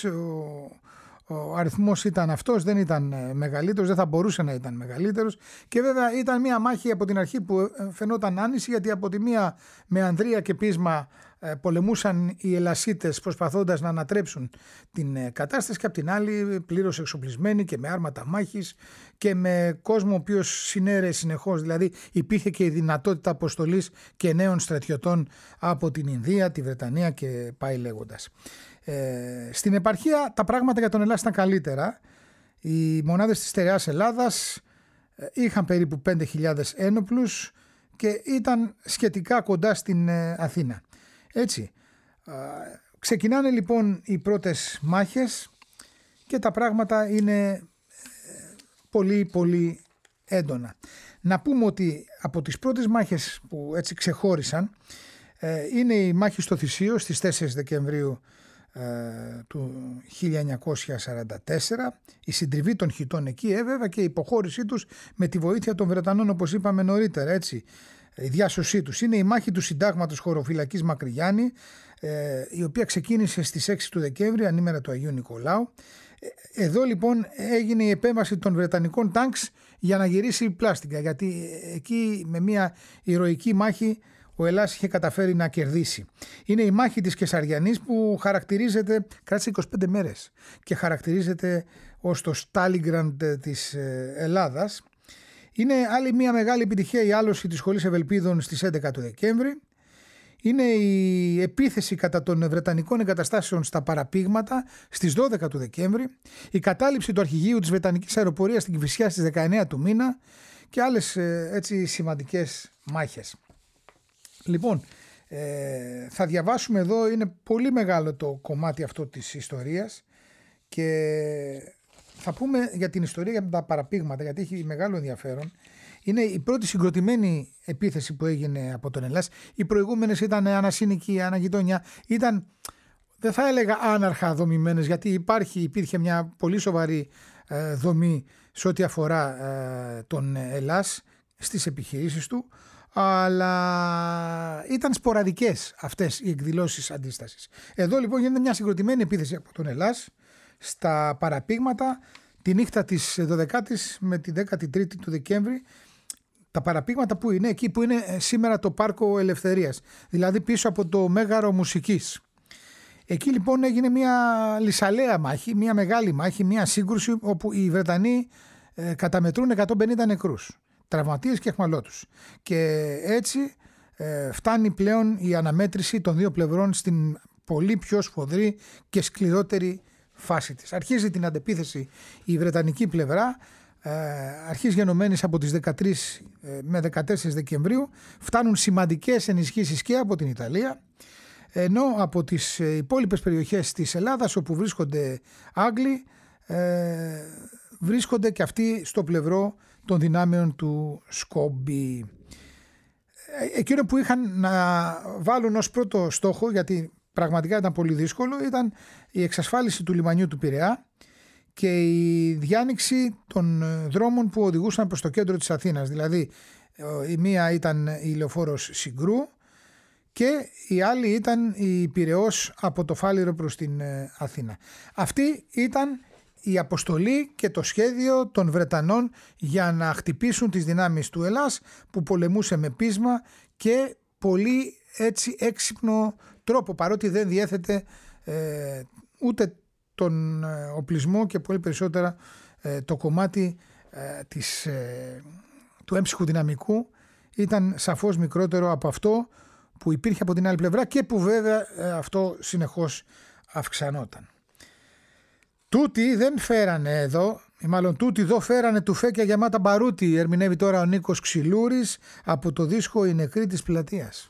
Ο αριθμός ήταν αυτός, δεν ήταν μεγαλύτερος, δεν θα μπορούσε να ήταν μεγαλύτερος και βέβαια ήταν μια μάχη από την αρχή που φαινόταν άνηση, γιατί από τη μία με ανδρεία και πείσμα πολεμούσαν οι Ελλασίτες προσπαθώντας να ανατρέψουν την κατάσταση και από την άλλη πλήρως εξοπλισμένοι και με άρματα μάχης και με κόσμο ο οποίος συνέρεε συνεχώς, δηλαδή υπήρχε και η δυνατότητα αποστολής και νέων στρατιωτών από την Ινδία, τη Βρετανία και πάει λέγοντας. Στην επαρχία τα πράγματα για τον Ελλάς ήταν καλύτερα. Οι μονάδες της Στερεάς Ελλάδας είχαν περίπου 5.000 ένοπλους και ήταν σχετικά κοντά στην Αθήνα. Έτσι, ξεκινάνε λοιπόν οι πρώτες μάχες και τα πράγματα είναι πολύ πολύ έντονα. Να πούμε ότι από τις πρώτες μάχες που έτσι ξεχώρισαν είναι η μάχη στο Θησίο στις 4 Δεκεμβρίου του 1944, η συντριβή των χιτών εκεί, βέβαια και η υποχώρησή τους με τη βοήθεια των Βρετανών, όπως είπαμε νωρίτερα, έτσι, η διάσωσή τους. Είναι η μάχη του συντάγματος χωροφυλακής Μακρυγιάννη, η οποία ξεκίνησε στις 6 του Δεκέμβρη, ανήμερα του Αγίου Νικολάου. Εδώ λοιπόν έγινε η επέμβαση των Βρετανικών τάγκς για να γυρίσει πλάστικα, γιατί εκεί με μια ηρωική μάχη ο Ελλάς είχε καταφέρει να κερδίσει. Είναι η μάχη της Κεσαριανής που χαρακτηρίζεται, κράτησε 25 μέρες και χαρακτηρίζεται ως το Στάλιγκραντ της Ελλάδας. Είναι άλλη μια μεγάλη επιτυχία η άλωση της Σχολής Ευελπίδων στις 11 του Δεκέμβρη. Είναι η επίθεση κατά των Βρετανικών εγκαταστάσεων στα παραπήγματα στις 12 του Δεκέμβρη. Η κατάληψη του αρχηγείου της Βρετανικής αεροπορίας στην Κηφισιά στις 19 του μήνα και άλλες έτσι σημαντικές μάχες. Λοιπόν, θα διαβάσουμε εδώ, είναι πολύ μεγάλο το κομμάτι αυτό της ιστορίας και θα πούμε για την ιστορία, για τα παραπήγματα, γιατί έχει μεγάλο ενδιαφέρον. Είναι η πρώτη συγκροτημένη επίθεση που έγινε από τον Ελλάς. Οι προηγούμενες ήταν ανασύνικη, αναγειτονιά, ήταν, δεν θα έλεγα άναρχα δομημένες, γιατί υπήρχε μια πολύ σοβαρή δομή σε ό,τι αφορά τον Ελλάς στις επιχειρήσεις του, αλλά ήταν σποραδικές αυτές οι εκδηλώσεις αντίστασης. Εδώ λοιπόν γίνεται μια συγκροτημένη επίθεση από τον Ελλάς στα παραπήγματα τη νύχτα της 12ης με τη 13η του Δεκέμβρη. Τα παραπήγματα που είναι εκεί που είναι σήμερα το Πάρκο Ελευθερίας, δηλαδή πίσω από το Μέγαρο Μουσικής. Εκεί λοιπόν έγινε μια λυσαλέα μάχη, μια μεγάλη μάχη, μια σύγκρουση όπου οι Βρετανοί καταμετρούν 150 νεκρούς, τραυματίες και αιχμαλώτους. Και έτσι φτάνει πλέον η αναμέτρηση των δύο πλευρών στην πολύ πιο σφοδρή και σκληρότερη φάση της. Αρχίζει την αντεπίθεση η Βρετανική πλευρά, αρχής γενομένης από τις 13 με 14 Δεκεμβρίου, φτάνουν σημαντικές ενισχύσεις και από την Ιταλία, ενώ από τις υπόλοιπες περιοχές της Ελλάδας όπου βρίσκονται Άγγλοι, βρίσκονται και αυτοί στο πλευρό των δυνάμεων του Σκόμπι. Εκείνο που είχαν να βάλουν ως πρώτο στόχο, γιατί πραγματικά ήταν πολύ δύσκολο, ήταν η εξασφάλιση του λιμανιού του Πειραιά και η διάνοιξη των δρόμων που οδηγούσαν προς το κέντρο της Αθήνας. Δηλαδή η μία ήταν η λεωφόρος Συγκρού και η άλλη ήταν η Πειραιώς από το Φάληρο προς την Αθήνα. Αυτή ήταν η αποστολή και το σχέδιο των Βρετανών για να χτυπήσουν τις δυνάμεις του Ελλάς που πολεμούσε με πείσμα και πολύ έτσι έξυπνο τρόπο, παρότι δεν διέθετε ούτε τον οπλισμό και πολύ περισσότερα το κομμάτι του έμψυχου δυναμικού ήταν σαφώς μικρότερο από αυτό που υπήρχε από την άλλη πλευρά και που βέβαια αυτό συνεχώς αυξανόταν. Τούτοι δεν φέρανε εδώ, ή μάλλον τούτοι εδώ φέρανε τουφέκια γεμάτα μπαρούτι, ερμηνεύει τώρα ο Νίκος Ξυλούρης από το δίσκο «Οι νεκροί της πλατείας».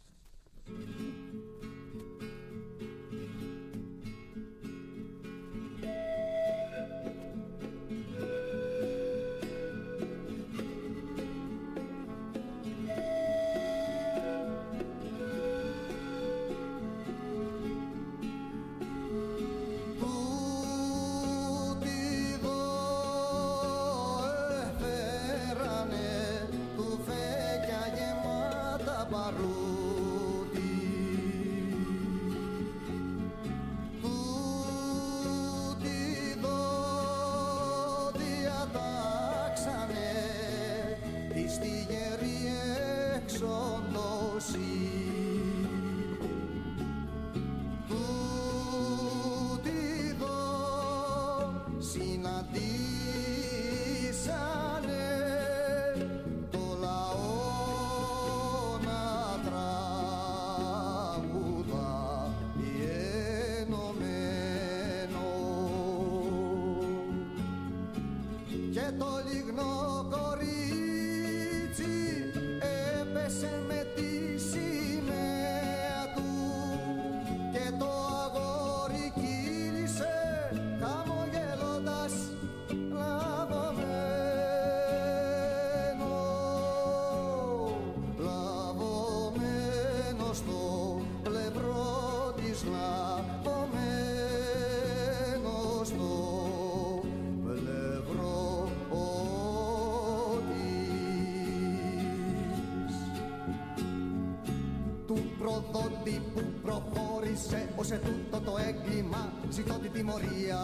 Σε τούτο το έγκλημα ζητώ τη τιμωρία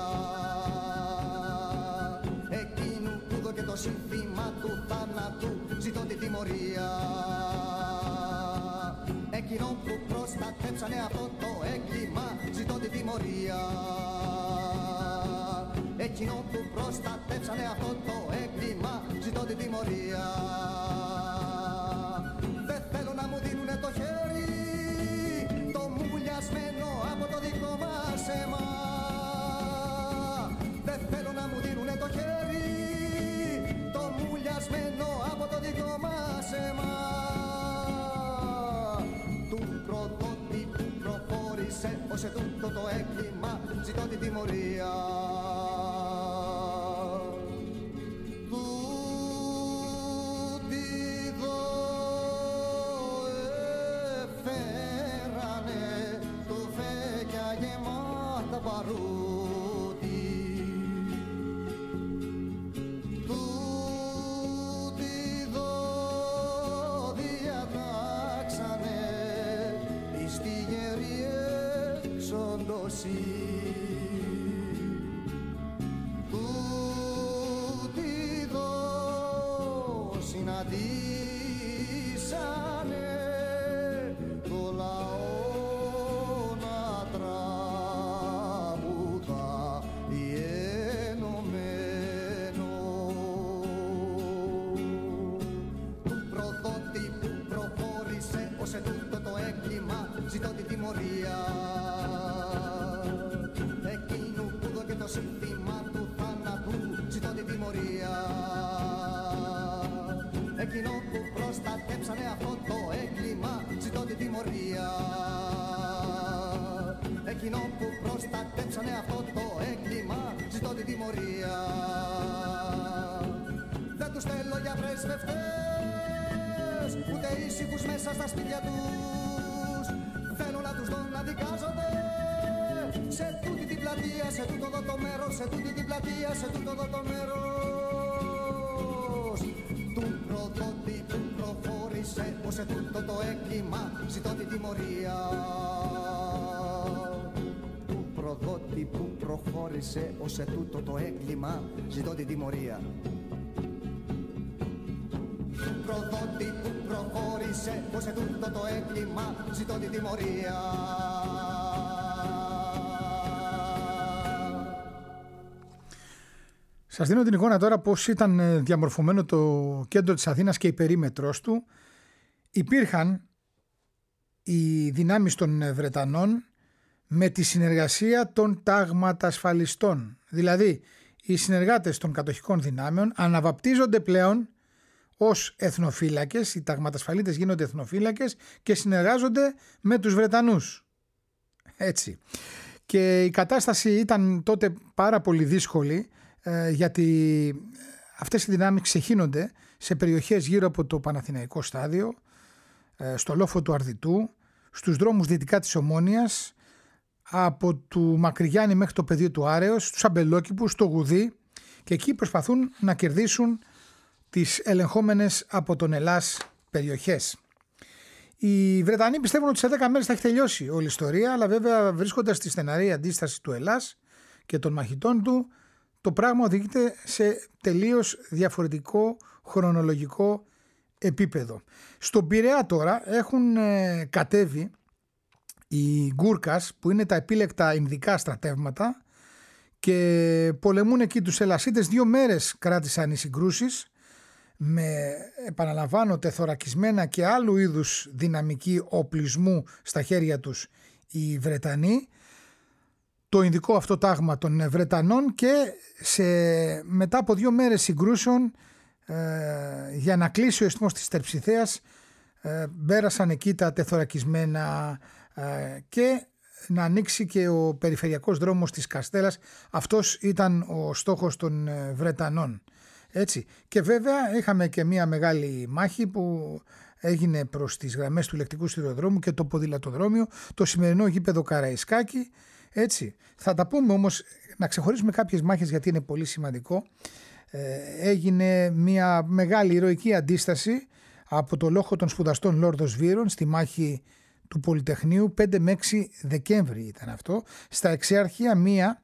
εκείνου που δω και το σύνθημα του θάνατου ζητώ τη τιμωρία εκείνο που προστατέψανε αυτό το έγκλημα ζητώ τη τιμωρία εκείνο που προστατέψανε αυτό το έγκλημα ζητώ τη τιμωρία δεν θέλω να μου δίνουνε το χέρι το μουλιασμένο από το δικό μας αίμα. Δεν θέλω να μου δίνουνε το χέρι το μουλιασμένο από το δικό μας αίμα. Του προδότη που προχώρησε ως ετούτο το έγκλημα ζητώ την τιμωρία. Εκείνο που προστατέψανε αυτό το έγκλημα ζητώ την τιμωρία. Εκείνο που προστατέψανε αυτό το έγκλημα ζητώ την τιμωρία. Δεν τους θέλω για πρεσβευτές ούτε ήσυχους μέσα στα σπίτια τους. Θέλω να τους δω να δικάζονται σε τούτη την πλατεία, σε τούτο εδώ το μέρος, σε τούτη την πλατεία, σε τούτο εδώ το μέρος. Του προδότη που προχώρησε ως σε τούτο το έγκλημα ζητώ την τιμωρία. Του προδότη που προχώρησε προχώρησε ως σε τούτο το έγκλημα, ζητώ την τιμωρία. Προδότη που προχώρησε ως σε τούτο το έγκλημα, ζητώ την τιμωρία. Σας δίνω την εικόνα τώρα πώς ήταν διαμορφωμένο το κέντρο της Αθήνας και η περίμετρος του. Υπήρχαν οι δυνάμεις των Βρετανών με τη συνεργασία των ταγματασφαλιστών. Δηλαδή, οι συνεργάτες των κατοχικών δυνάμεων αναβαπτίζονται πλέον ως εθνοφύλακες, οι ταγματασφαλίτες γίνονται εθνοφύλακες και συνεργάζονται με τους Βρετανούς. Έτσι. Και η κατάσταση ήταν τότε πάρα πολύ δύσκολη, γιατί αυτές οι δυνάμεις ξεχύνονται σε περιοχές γύρω από το Παναθηναϊκό στάδιο, στο λόφο του Αρδιτού, στους δρόμους δυτικά της Ομόνοιας, από του Μακρυγιάννη μέχρι το πεδίο του Άρεως, στους Αμπελόκηπους, στο Γουδί, και εκεί προσπαθούν να κερδίσουν τις ελεγχόμενες από τον Ελλάς περιοχές. Οι Βρετανοί πιστεύουν ότι σε 10 μέρες θα έχει τελειώσει όλη η ιστορία, αλλά βέβαια βρίσκοντας τη στεναρή αντίσταση του Ελλάς και των μαχητών του, το πράγμα οδηγείται σε τελείως διαφορετικό χρονολογικό επίπεδο. Στον Πειραιά τώρα έχουν κατέβει οι Γκούρκας, που είναι τα επίλεκτα ινδικά στρατεύματα, και πολεμούν εκεί τους Ελλασίτες. 2 μέρες κράτησαν οι συγκρούσεις, με, επαναλαμβάνω, τεθωρακισμένα και άλλου είδους δυναμική οπλισμού στα χέρια τους οι Βρετανοί, το ινδικό αυτό τάγμα των Βρετανών, και μετά από 2 μέρες συγκρούσεων, για να κλείσει ο ισθμός της Τερψιθέας, πέρασαν εκεί τα τεθωρακισμένα και να ανοίξει και ο περιφερειακός δρόμος της Καστέλας. Αυτός ήταν ο στόχος των Βρετανών. Έτσι. Και βέβαια είχαμε και μια μεγάλη μάχη που έγινε προς τις γραμμές του ηλεκτρικού σιδηροδρόμου και το ποδηλατοδρόμιο, το σημερινό γήπεδο Καραϊσκάκη. Έτσι. Θα τα πούμε όμως, να ξεχωρίσουμε κάποιες μάχες γιατί είναι πολύ σημαντικό. Έγινε μια μεγάλη ηρωική αντίσταση από το λόχο των σπουδαστών Λόρδος Βύρων στη μάχη του Πολυτεχνείου, 5 με 6 Δεκέμβρη ήταν αυτό, στα Εξάρχεια 1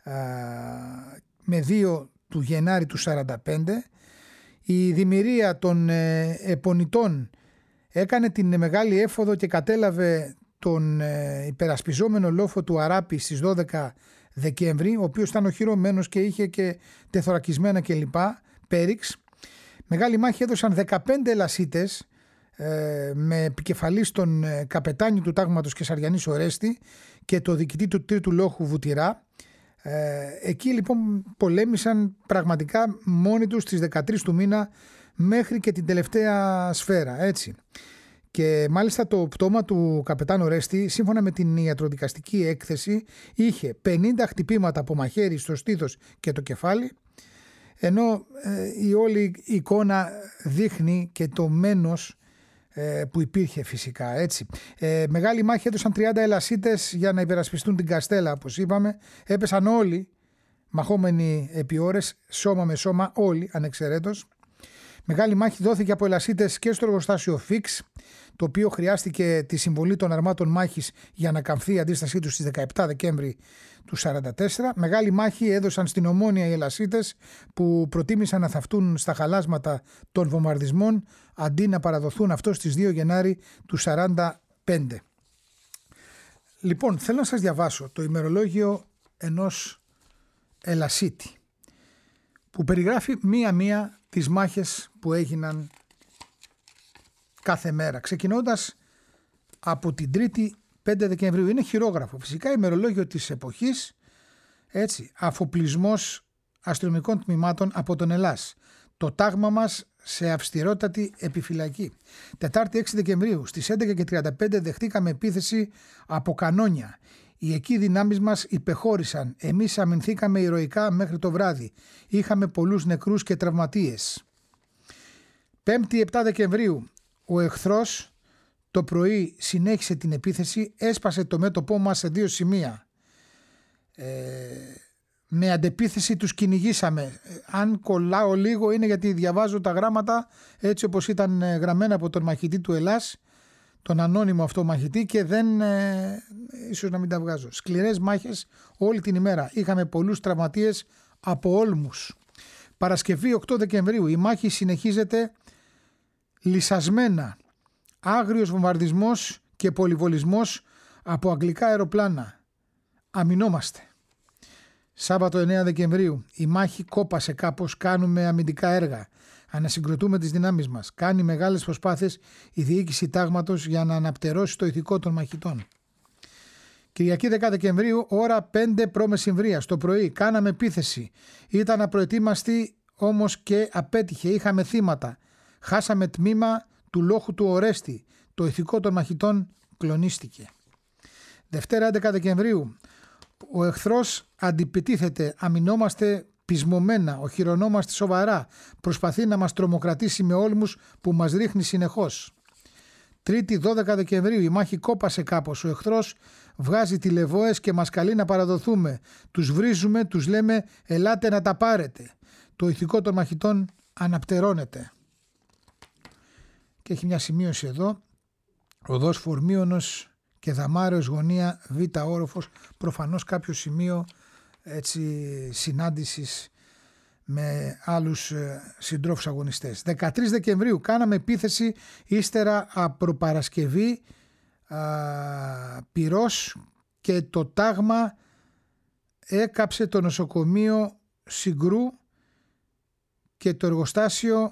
με 2 του Γενάρη του 45. Η δημιουργία των Επονητών έκανε την μεγάλη έφοδο και κατέλαβε τον υπερασπιζόμενο λόφο του Αράπη στις 12 Δεκέμβρη, ο οποίος ήταν οχυρωμένος και είχε και τεθωρακισμένα κλπ. Πέριξ. Μεγάλη μάχη έδωσαν 15 Ελλασίτες, με επικεφαλής τον καπετάνιο του τάγματος Κεσαριανής Ορέστη και το διοικητή του τρίτου λόχου Βουτυρά. Εκεί λοιπόν πολέμησαν πραγματικά μόνοι τους στις 13 του μήνα μέχρι και την τελευταία σφαίρα, έτσι. Και μάλιστα το πτώμα του καπετάνου Ορέστη, σύμφωνα με την ιατροδικαστική έκθεση, είχε 50 χτυπήματα από μαχαίρι στο στήθος και το κεφάλι, ενώ η όλη εικόνα δείχνει και το μένος που υπήρχε φυσικά, έτσι. Μεγάλη μάχη έδωσαν 30 Ελλασίτες για να υπερασπιστούν την Καστέλα, όπως είπαμε. Έπεσαν όλοι μαχόμενοι επί ώρες, σώμα με σώμα, όλοι ανεξαιρέτως. Μεγάλη μάχη δόθηκε από Ελλασίτες και στο εργοστάσιο Φίξ, το οποίο χρειάστηκε τη συμβολή των αρμάτων μάχης για να καμφθεί η αντίστασή τους στις 17 Δεκέμβρη του 1944. Μεγάλη μάχη έδωσαν στην Ομόνια οι Ελλασίτες, που προτίμησαν να θαυτούν στα χαλάσματα των βομβαρδισμών αντί να παραδοθούν αυτό στις 2 Γενάρη του 1945. Λοιπόν, θέλω να σας διαβάσω το ημερολόγιο ενός Ελλασίτη, που περιγράφει μία-μία τις μάχες που έγιναν κάθε μέρα, ξεκινώντας από την 3η 5 Δεκεμβρίου. Είναι χειρόγραφο, φυσικά ημερολόγιο της εποχής, έτσι, αφοπλισμός αστυνομικών τμήματων από τον Ελλάς. Το τάγμα μας σε αυστηρότατη επιφυλακή. Τετάρτη 6 Δεκεμβρίου στις 11:35 δεχτήκαμε επίθεση από κανόνια. Οι εκεί δυνάμεις μας υπεχώρησαν. Εμείς αμυνθήκαμε ηρωικά μέχρι το βράδυ. Είχαμε πολλούς νεκρούς και τραυματίες. 5η 7 Δεκεμβρίου ο εχθρός το πρωί συνέχισε την επίθεση, έσπασε το μέτωπό μας σε 2 σημεία. Με αντεπίθεση τους κυνηγήσαμε. Αν κολλάω λίγο είναι γιατί διαβάζω τα γράμματα έτσι όπως ήταν γραμμένα από τον μαχητή του Ελλάς, τον ανώνυμο αυτό μαχητή και δεν, ίσως να μην τα βγάζω. Σκληρές μάχες όλη την ημέρα. Είχαμε πολλούς τραυματίες από όλμους. Παρασκευή 8 Δεκεμβρίου. Η μάχη συνεχίζεται λυσασμένα. Άγριος βομβαρδισμός και πολυβολισμός από αγγλικά αεροπλάνα. Αμυνόμαστε. Σάββατο 9 Δεκεμβρίου. Η μάχη κόπασε κάπως. Κάνουμε αμυντικά έργα. Ανασυγκροτούμε τις δυνάμεις μας. Κάνει μεγάλες προσπάθειες η διοίκηση τάγματος για να αναπτερώσει το ηθικό των μαχητών. Κυριακή 10 Δεκεμβρίου, ώρα 5 π.μ. το πρωί. Κάναμε επίθεση. Ήταν απροετοίμαστοι όμως και απέτυχε. Είχαμε θύματα. Χάσαμε τμήμα του λόχου του Ορέστη. Το ηθικό των μαχητών κλονίστηκε. Δευτέρα 11 Δεκεμβρίου. Ο εχθρός αντιπιτίθεται. Αμυνόμαστε πεισμωμένα. Οχυρωνόμαστε σοβαρά. Προσπαθεί να μας τρομοκρατήσει με όλμους που μας ρίχνει συνεχώς. Τρίτη 12 Δεκεμβρίου. Η μάχη κόπασε κάπως. Ο εχθρός βγάζει τηλεβόες και μας καλεί να παραδοθούμε. Τους βρίζουμε, τους λέμε ελάτε να τα πάρετε. Το ηθικό των μαχητών αναπτερώνεται. Και έχει μια σημείωση εδώ. Οδός Φορμίωνος και Δαμάρεως γωνία Β όροφος. Προφανώς κάποιο σημείο έτσι συνάντησης με άλλους συντρόφους αγωνιστές. 13 Δεκεμβρίου κάναμε επίθεση ύστερα από Παρασκευή πυρός και το τάγμα έκαψε το νοσοκομείο Συγκρού και το εργοστάσιο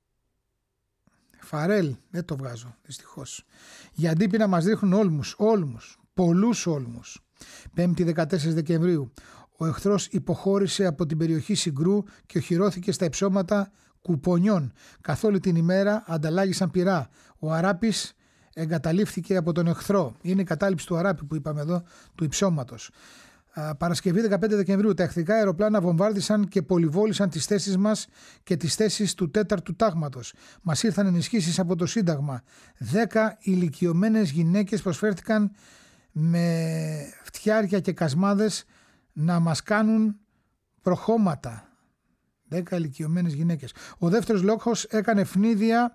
Φαρέλ, δεν το βγάζω δυστυχώς. Για αντίπεινα μας ρίχνουν όλμους, πολλούς όλμους. 5η 14 Δεκεμβρίου. Ο εχθρός υποχώρησε από την περιοχή Συγκρού και οχυρώθηκε στα υψώματα Κουπονιών. Καθ' όλη την ημέρα ανταλλάγησαν πυρά. Ο Αράπης εγκαταλείφθηκε από τον εχθρό. Είναι η κατάληψη του Αράπη που είπαμε εδώ, του υψώματος. Παρασκευή 15 Δεκεμβρίου. Τα εχθρικά αεροπλάνα βομβάρδισαν και πολυβόλησαν τις θέσεις μας και τις θέσεις του 4ου τάγματος. Μας ήρθαν ενισχύσεις από το Σύνταγμα. 10 ηλικιωμένες γυναίκες προσφέρθηκαν με φτιάρια και κασμάδες να μας κάνουν προχώματα. 10 ηλικιωμένες γυναίκες. Ο δεύτερος λόγος έκανε ευνίδια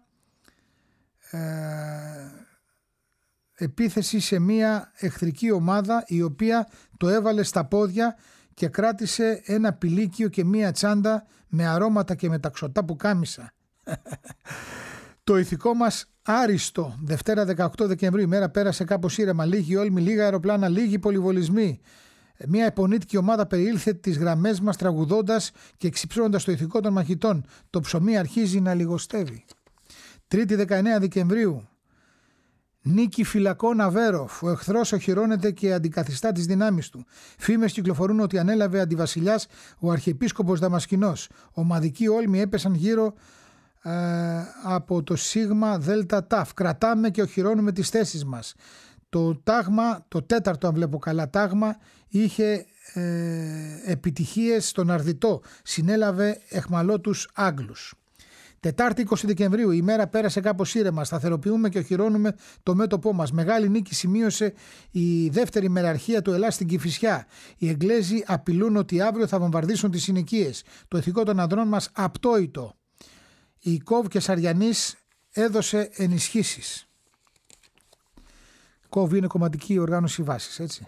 επίθεση σε μια εχθρική ομάδα η οποία το έβαλε στα πόδια και κράτησε ένα πηλίκιο και μια τσάντα με αρώματα και μεταξωτά που κάμισα. Το ηθικό μας άριστο. Δευτέρα 18 Δεκεμβρίου. Η μέρα πέρασε κάπως ήρεμα. Λίγοι όλμοι, λίγα αεροπλάνα, λίγοι πολυβολισμοί. Μια επωνύτικη ομάδα περιήλθε τις γραμμές μας τραγουδώντας και εξυψώνοντας το ηθικό των μαχητών. Το ψωμί αρχίζει να λιγοστεύει. Τρίτη 19 Δεκεμβρίου. Νίκη φυλακών Αβέροφ. Ο εχθρός οχυρώνεται και αντικαθιστά τις δυνάμεις του. Φήμες κυκλοφορούν ότι ανέλαβε αντιβασιλιάς ο αρχιεπίσκοπος Δαμασκηνός. Ομαδικοί όλμοι έπεσαν γύρω από το Σίγμα Δέλτα Ταφ. Κρατάμε και οχυρώνουμε τις θέσεις μας. Το τάγμα, το 4ο αν βλέπω καλά τάγμα, είχε επιτυχίες στον Αρδιτό. Συνέλαβε εχμαλώτους Άγγλους. Τετάρτη 20 Δεκεμβρίου. Η μέρα πέρασε κάπως ήρεμα. Σταθεροποιούμε και οχυρώνουμε το μέτωπό μας. Μεγάλη νίκη σημείωσε η δεύτερη μεραρχία του Ελλάς στην Κηφισιά. Οι Εγγλέζοι απειλούν ότι αύριο θα βομβαρδίσουν τις συνοικίες. Το ηθικό των ανδρών μας απτόητο. Η Κόβ και Σαριανής έδωσε ενισχύσεις. Κόβ είναι κομματική οργάνωση βάσης, έτσι.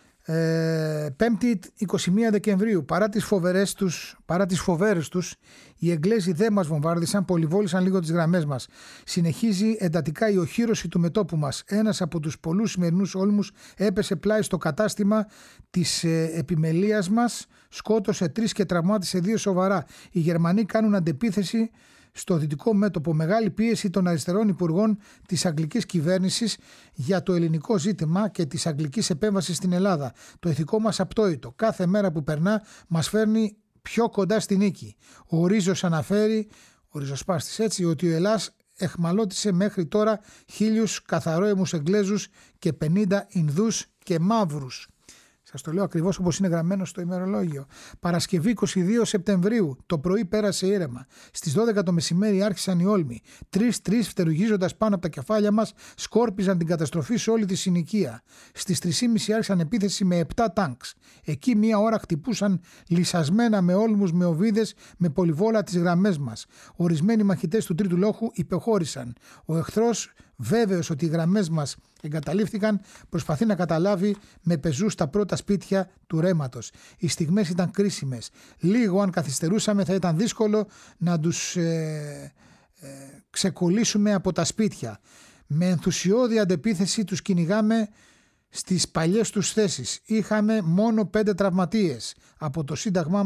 5η 21 Δεκεμβρίου. Παρά τις φοβέρες τους, οι Εγγλέζοι δεν μας βομβάρδισαν, πολυβόλησαν λίγο τις γραμμές μας. Συνεχίζει εντατικά η οχύρωση του μετώπου μας. Ένας από τους πολλούς σημερινούς όλμους έπεσε πλάι στο κατάστημα της επιμελείας μας, σκότωσε 3 και τραυμάτισε 2 σοβαρά. Οι Γερμανοί κάνουν αντεπίθεση στο δυτικό μέτωπο. Μεγάλη πίεση των αριστερών υπουργών της αγγλικής κυβέρνησης για το ελληνικό ζήτημα και της αγγλικής επέμβασης στην Ελλάδα. Το ηθικό μας απτόητο. Κάθε μέρα που περνά μας φέρνει πιο κοντά στη νίκη. Ο Ρίζος αναφέρει, ο ριζοσπάστης έτσι, ότι ο Ελλάς εχμαλώτησε μέχρι τώρα 1.000 καθαρόαιμους Εγγλέζους και 50 Ινδούς και Μαύρους. Σας το λέω ακριβώς όπως είναι γραμμένο στο ημερολόγιο. Παρασκευή 22 Σεπτεμβρίου. Το πρωί πέρασε ήρεμα. Στις 12 το μεσημέρι άρχισαν οι όλμοι. 3-3 φτερουγίζοντας πάνω από τα κεφάλια μας σκόρπιζαν την καταστροφή σε όλη τη συνοικία. Στις 3.30 άρχισαν επίθεση με 7 τάγκς. Εκεί μία ώρα χτυπούσαν λυσασμένα με όλμους, με οβίδες, με πολυβόλα τις γραμμές μας. Ορισμένοι μαχητές του τρίτου λόχου υπεχώρησαν. Ο εχθρός Βέβαιος ότι οι γραμμές μας εγκαταλείφθηκαν, προσπαθεί να καταλάβει με πεζούς τα πρώτα σπίτια του ρέματος. Οι στιγμές ήταν κρίσιμες. Λίγο αν καθυστερούσαμε θα ήταν δύσκολο να τους ξεκολλήσουμε από τα σπίτια. Με ενθουσιώδη αντεπίθεση τους κυνηγάμε στις παλιές τους θέσεις. Είχαμε μόνο 5 τραυματίες. Από το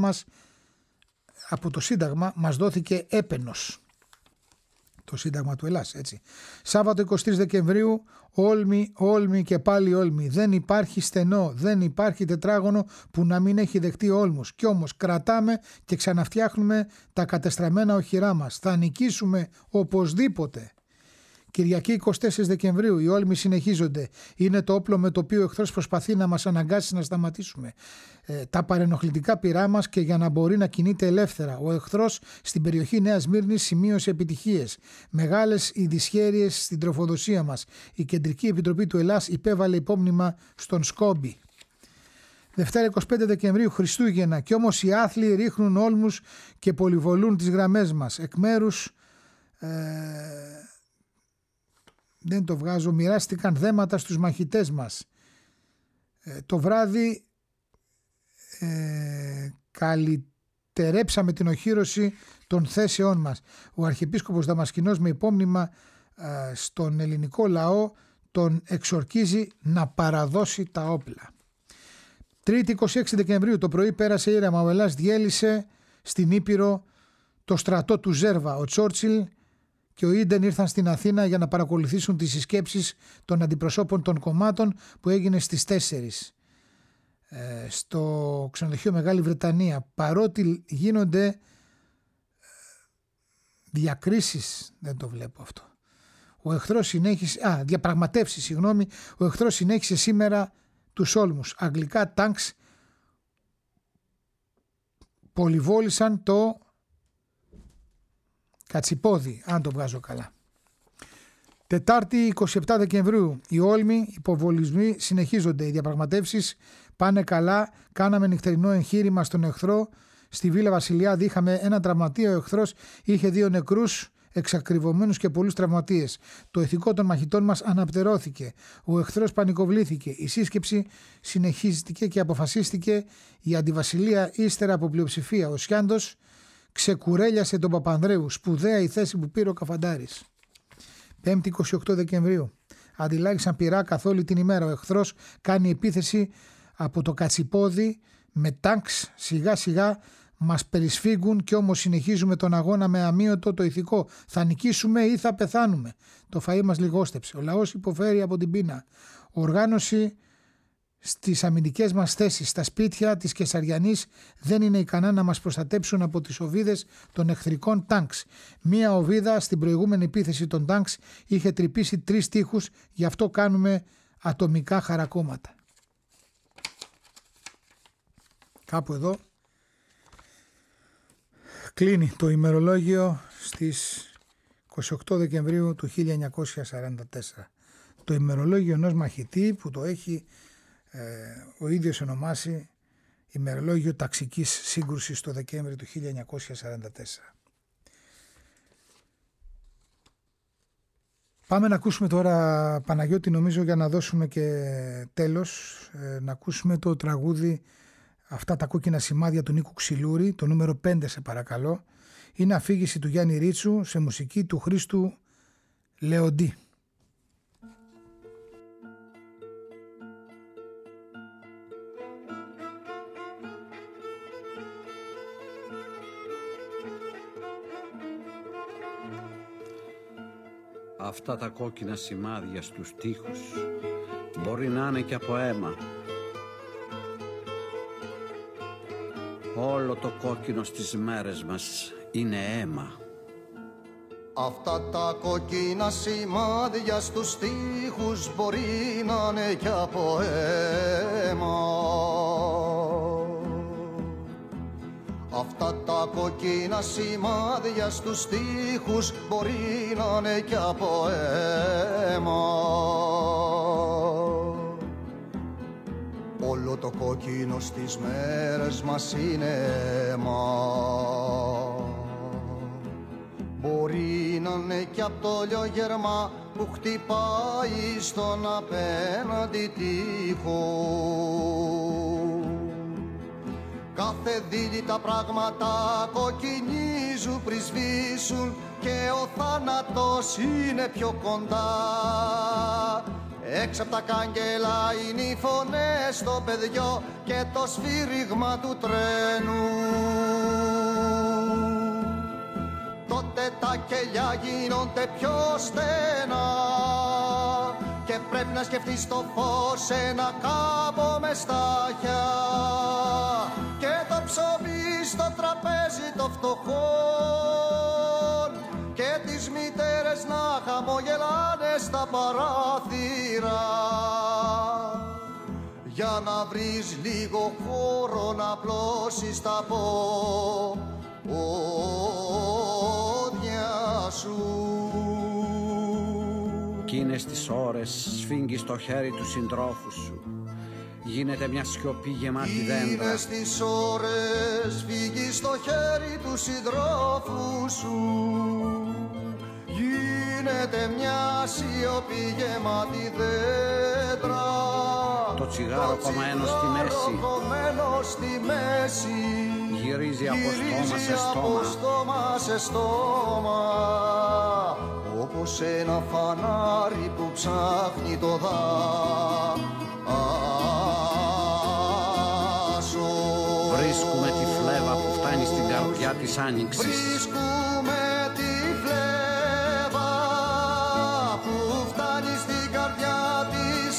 Σύνταγμα μας δόθηκε έπαινος. Το Σύνταγμα του Ελλάς, έτσι. Σάββατο 23 Δεκεμβρίου, Όλμη και πάλι Όλμη. Δεν υπάρχει στενό, δεν υπάρχει τετράγωνο που να μην έχει δεχτεί όλμους. Κι όμως κρατάμε και ξαναφτιάχνουμε τα κατεστραμμένα οχυρά μας. Θα νικήσουμε οπωσδήποτε. Κυριακή 24 Δεκεμβρίου, οι Όλμοι συνεχίζονται. Είναι το όπλο με το οποίο ο εχθρός προσπαθεί να μας αναγκάσει να σταματήσουμε τα παρενοχλητικά πυρά μας και για να μπορεί να κινείται ελεύθερα. Ο εχθρός στην περιοχή Νέας Σμύρνης σημείωσε επιτυχίες. Μεγάλες οι δυσχέρειες στην τροφοδοσία μας. Η Κεντρική Επιτροπή του Ελλάς υπέβαλε υπόμνημα στον Σκόμπι. Δευτέρα 25 Δεκεμβρίου, Χριστούγεννα, κι όμως οι άθλοι ρίχνουν όλμους και πολυβολούν τις γραμμές μας. Εκ μέρους δεν το βγάζω, μοιράστηκαν δέματα στους μαχητές μας. Το βράδυ καλυτερέψαμε την οχύρωση των θέσεών μας. Ο Αρχιεπίσκοπος Δαμασκηνός με υπόμνημα στον ελληνικό λαό τον εξορκίζει να παραδώσει τα όπλα. Τρίτη 26 Δεκεμβρίου το πρωί πέρασε ήρεμα. Ο Ελλάς διέλυσε στην Ήπειρο το στρατό του Ζέρβα. Ο Τσόρτσιλ και ο Ίντεν ήρθαν στην Αθήνα για να παρακολουθήσουν τις συσκέψεις των αντιπροσώπων των κομμάτων που έγινε στις 4 στο ξενοδοχείο Μεγάλη Βρετανία. Παρότι γίνονται διακρίσεις, δεν το βλέπω αυτό. Ο εχθρός συνέχισε, διαπραγματεύσεις, ο εχθρός συνέχισε σήμερα τους όλμους. Αγγλικά τάγκς πολυβόλησαν το Κατσιπόδι, αν το βγάζω καλά. Τετάρτη 27 Δεκεμβρίου, οι όλμοι υποβολισμοί συνεχίζονται. Οι διαπραγματεύσεις πάνε καλά. Κάναμε νυχτερινό εγχείρημα στον εχθρό. Στη Βίλα Βασιλιάδη είχαμε ένα τραυματία. Ο εχθρός είχε 2 νεκρούς, εξακριβωμένους και πολλούς τραυματίες. Το ηθικό των μαχητών μας αναπτερώθηκε. Ο εχθρός πανικοβλήθηκε. Η σύσκεψη συνεχίστηκε και αποφασίστηκε η αντιβασιλεία ύστερα από πλειοψηφία. Ο Σιάντος ξεκουρέλιασε τον Παπανδρέου. Σπουδαία η θέση που πήρε ο Καφαντάρης. 5η 28 Δεκεμβρίου. Αντιλάγησαν πυρά καθ' όλη την ημέρα. Ο εχθρός κάνει επίθεση από το Κατσιπόδι με τάγκς. Σιγά σιγά μας περισφίγγουν και όμως συνεχίζουμε τον αγώνα με αμύωτο το ηθικό. Θα νικήσουμε ή θα πεθάνουμε. Το φαΐ μας λιγόστεψε. Ο λαός υποφέρει από την πείνα. Οργάνωση στις αμυντικές μας θέσεις, στα σπίτια της Κεσαριανής δεν είναι ικανά να μας προστατέψουν από τις οβίδες των εχθρικών τάγκς. Μία οβίδα στην προηγούμενη επίθεση των τάγκς είχε τρυπήσει 3 τοίχους, γι' αυτό κάνουμε ατομικά χαρακόμματα. Κάπου εδώ κλείνει το ημερολόγιο στις 28 Δεκεμβρίου του 1944. Το ημερολόγιο ενός μαχητή που το έχει ο ίδιος ονομάσει ημερολόγιο ταξικής σύγκρουσης το Δεκέμβριο του 1944. Πάμε να ακούσουμε τώρα, Παναγιώτη, νομίζω, για να δώσουμε και τέλος, να ακούσουμε το τραγούδι «Αυτά τα κόκκινα σημάδια» του Νίκου Ξυλούρη, το νούμερο 5 σε παρακαλώ. Είναι αφήγηση του Γιάννη Ρίτσου σε μουσική του Χρήστου Λεοντή. Αυτά τα κόκκινα σημάδια στους τοίχους μπορεί να είναι και από αίμα. Όλο το κόκκινο στις μέρες μας είναι αίμα. Αυτά τα κόκκινα σημάδια στους τοίχους μπορεί να είναι και από αίμα. Αυτά τα κόκκινα σημάδια στους τοίχους μπορεί να είναι και από αίμα. Όλο το κόκκινο στις μέρες μας είναι αίμα. Μπορεί να είναι και από το λιογερμά που χτυπάει στον απέναντι τοίχο. Κάθε δίλη τα πράγματα κοκκινίζουν πριν σβήσουν και ο θάνατος είναι πιο κοντά. Έξω απ' τα κάγκελα είναι οι φωνές στο παιδιό και το σφύριγμα του τρένου. Τότε τα κελιά γίνονται πιο στενά και πρέπει να σκεφτείς το φως ένα κάμπο με στάχια και το ψωμί στο τραπέζι το φτωχόν και τις μητέρες να χαμογελάνε στα παράθυρα για να βρεις λίγο χώρο να πλώσεις τα πόδια σου. Κίνες τις ώρες σφίγγεις το χέρι του συντρόφου σου. Γίνεται μια σιωπή γεμάτη δέντρα. Κίνες τις ώρες φύγεις το χέρι του συντρόφου σου. Γίνεται μια σιωπή γεμάτη δέντρα. Το τσιγάρο κομμένο στη μέση γυρίζει από στόμα σε στόμα, όπως ένα φανάρι που ψάχνει το δάσο. Βρίσκουμε τη φλέβα που φτάνει στην καρδιά της άνοιξης. Βρίσκουμε τη φλέβα που φτάνει στην καρδιά της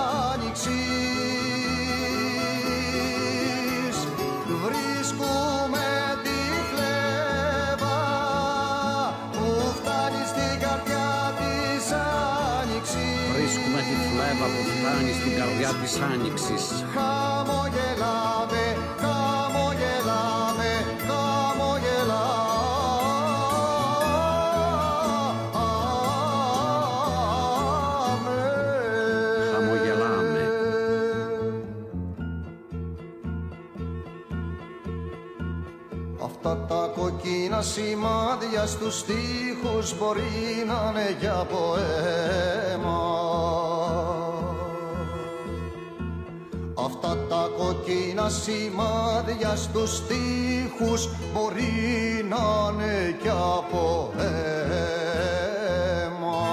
άνοιξης. Βρίσκουμε τη φλέβα που φτάνει στην καρδιά της άνοιξης. Βρίσκουμε τη φλέβα που φτάνει στην καρδιά της άνοιξης. Χαμογελάμε, χαμογελάμε, Χαμογελάμε. Αυτά τα κοκκίνα σημάδια στους στίχους μπορεί να είναι για ποέμα. Αυτά τα κοκκίνα σημάδια στους στίχους μπορεί να είναι κι από αίμα.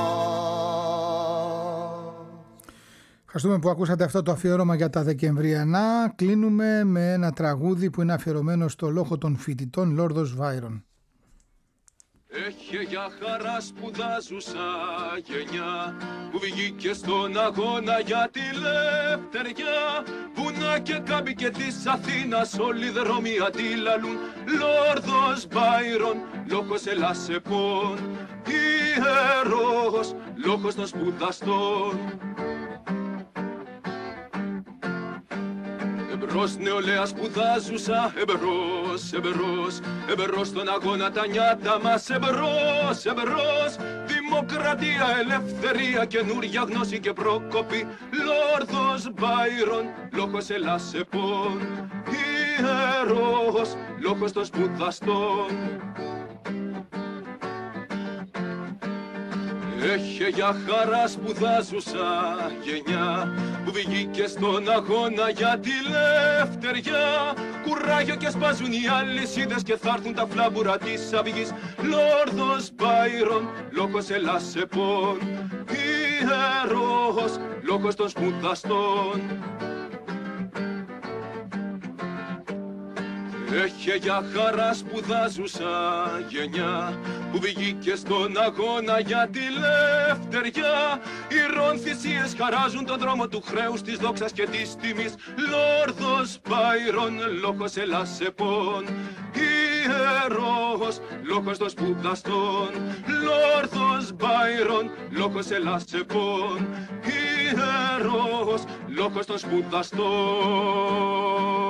Ευχαριστούμε που ακούσατε αυτό το αφιέρωμα για τα Δεκεμβριανά. Κλείνουμε με ένα τραγούδι που είναι αφιερωμένο στο λόγο των φοιτητών, Λόρδος Βάιρον. Έχει για χαρά σπουδάζουσα γενιά που βγήκε στον αγώνα για τη λευτεριά. Βουνά και κάμπη και της Αθήνας όλοι δρόμοι αντίλαλουν. Λόρδος Βάιρον, λόγος Ελλάσσεπων, ιερός, λόγος των σπουδαστών. Εμπρός νεολαία σπουδάζουσα, εμπρός, εμπρός, εμπρός στον αγώνα τα νιάτα μας, εμπρός, εμπρός. Δημοκρατία, ελευθερία, καινούρια γνώση και πρόκοπη. Λόρδος Βάιρον, λόγος Ελλάσσεπων, ιερός, λόγος των σπουδαστών. Έχει για χαρά σπουδάζουσα γενιά που βγήκε στον αγώνα για τη λευτεριά. Κουράγιο και σπάζουν οι αλυσίδες και θα έρθουν τα φλάμπουρα της αυγής. Λόρδος Βάιρον, λόγος Ελλάσσεπων, ιερός, λόγος των σπουδαστών. Έχει για χαρά σπουδάζουσα γενιά που βγήκε στον αγώνα για τη λευτεριά. Ηρών θυσίες χαράζουν τον δρόμο του χρέους, της δόξας και της τιμής. Λόρδος Βάιρον, λόγος Ελλάσσεπων, ιερός, λόγος των σπουδαστών. Λόρδος Βάιρον, λόγος Ελλάσσεπων, ιερός, λόγος των σπουδαστών.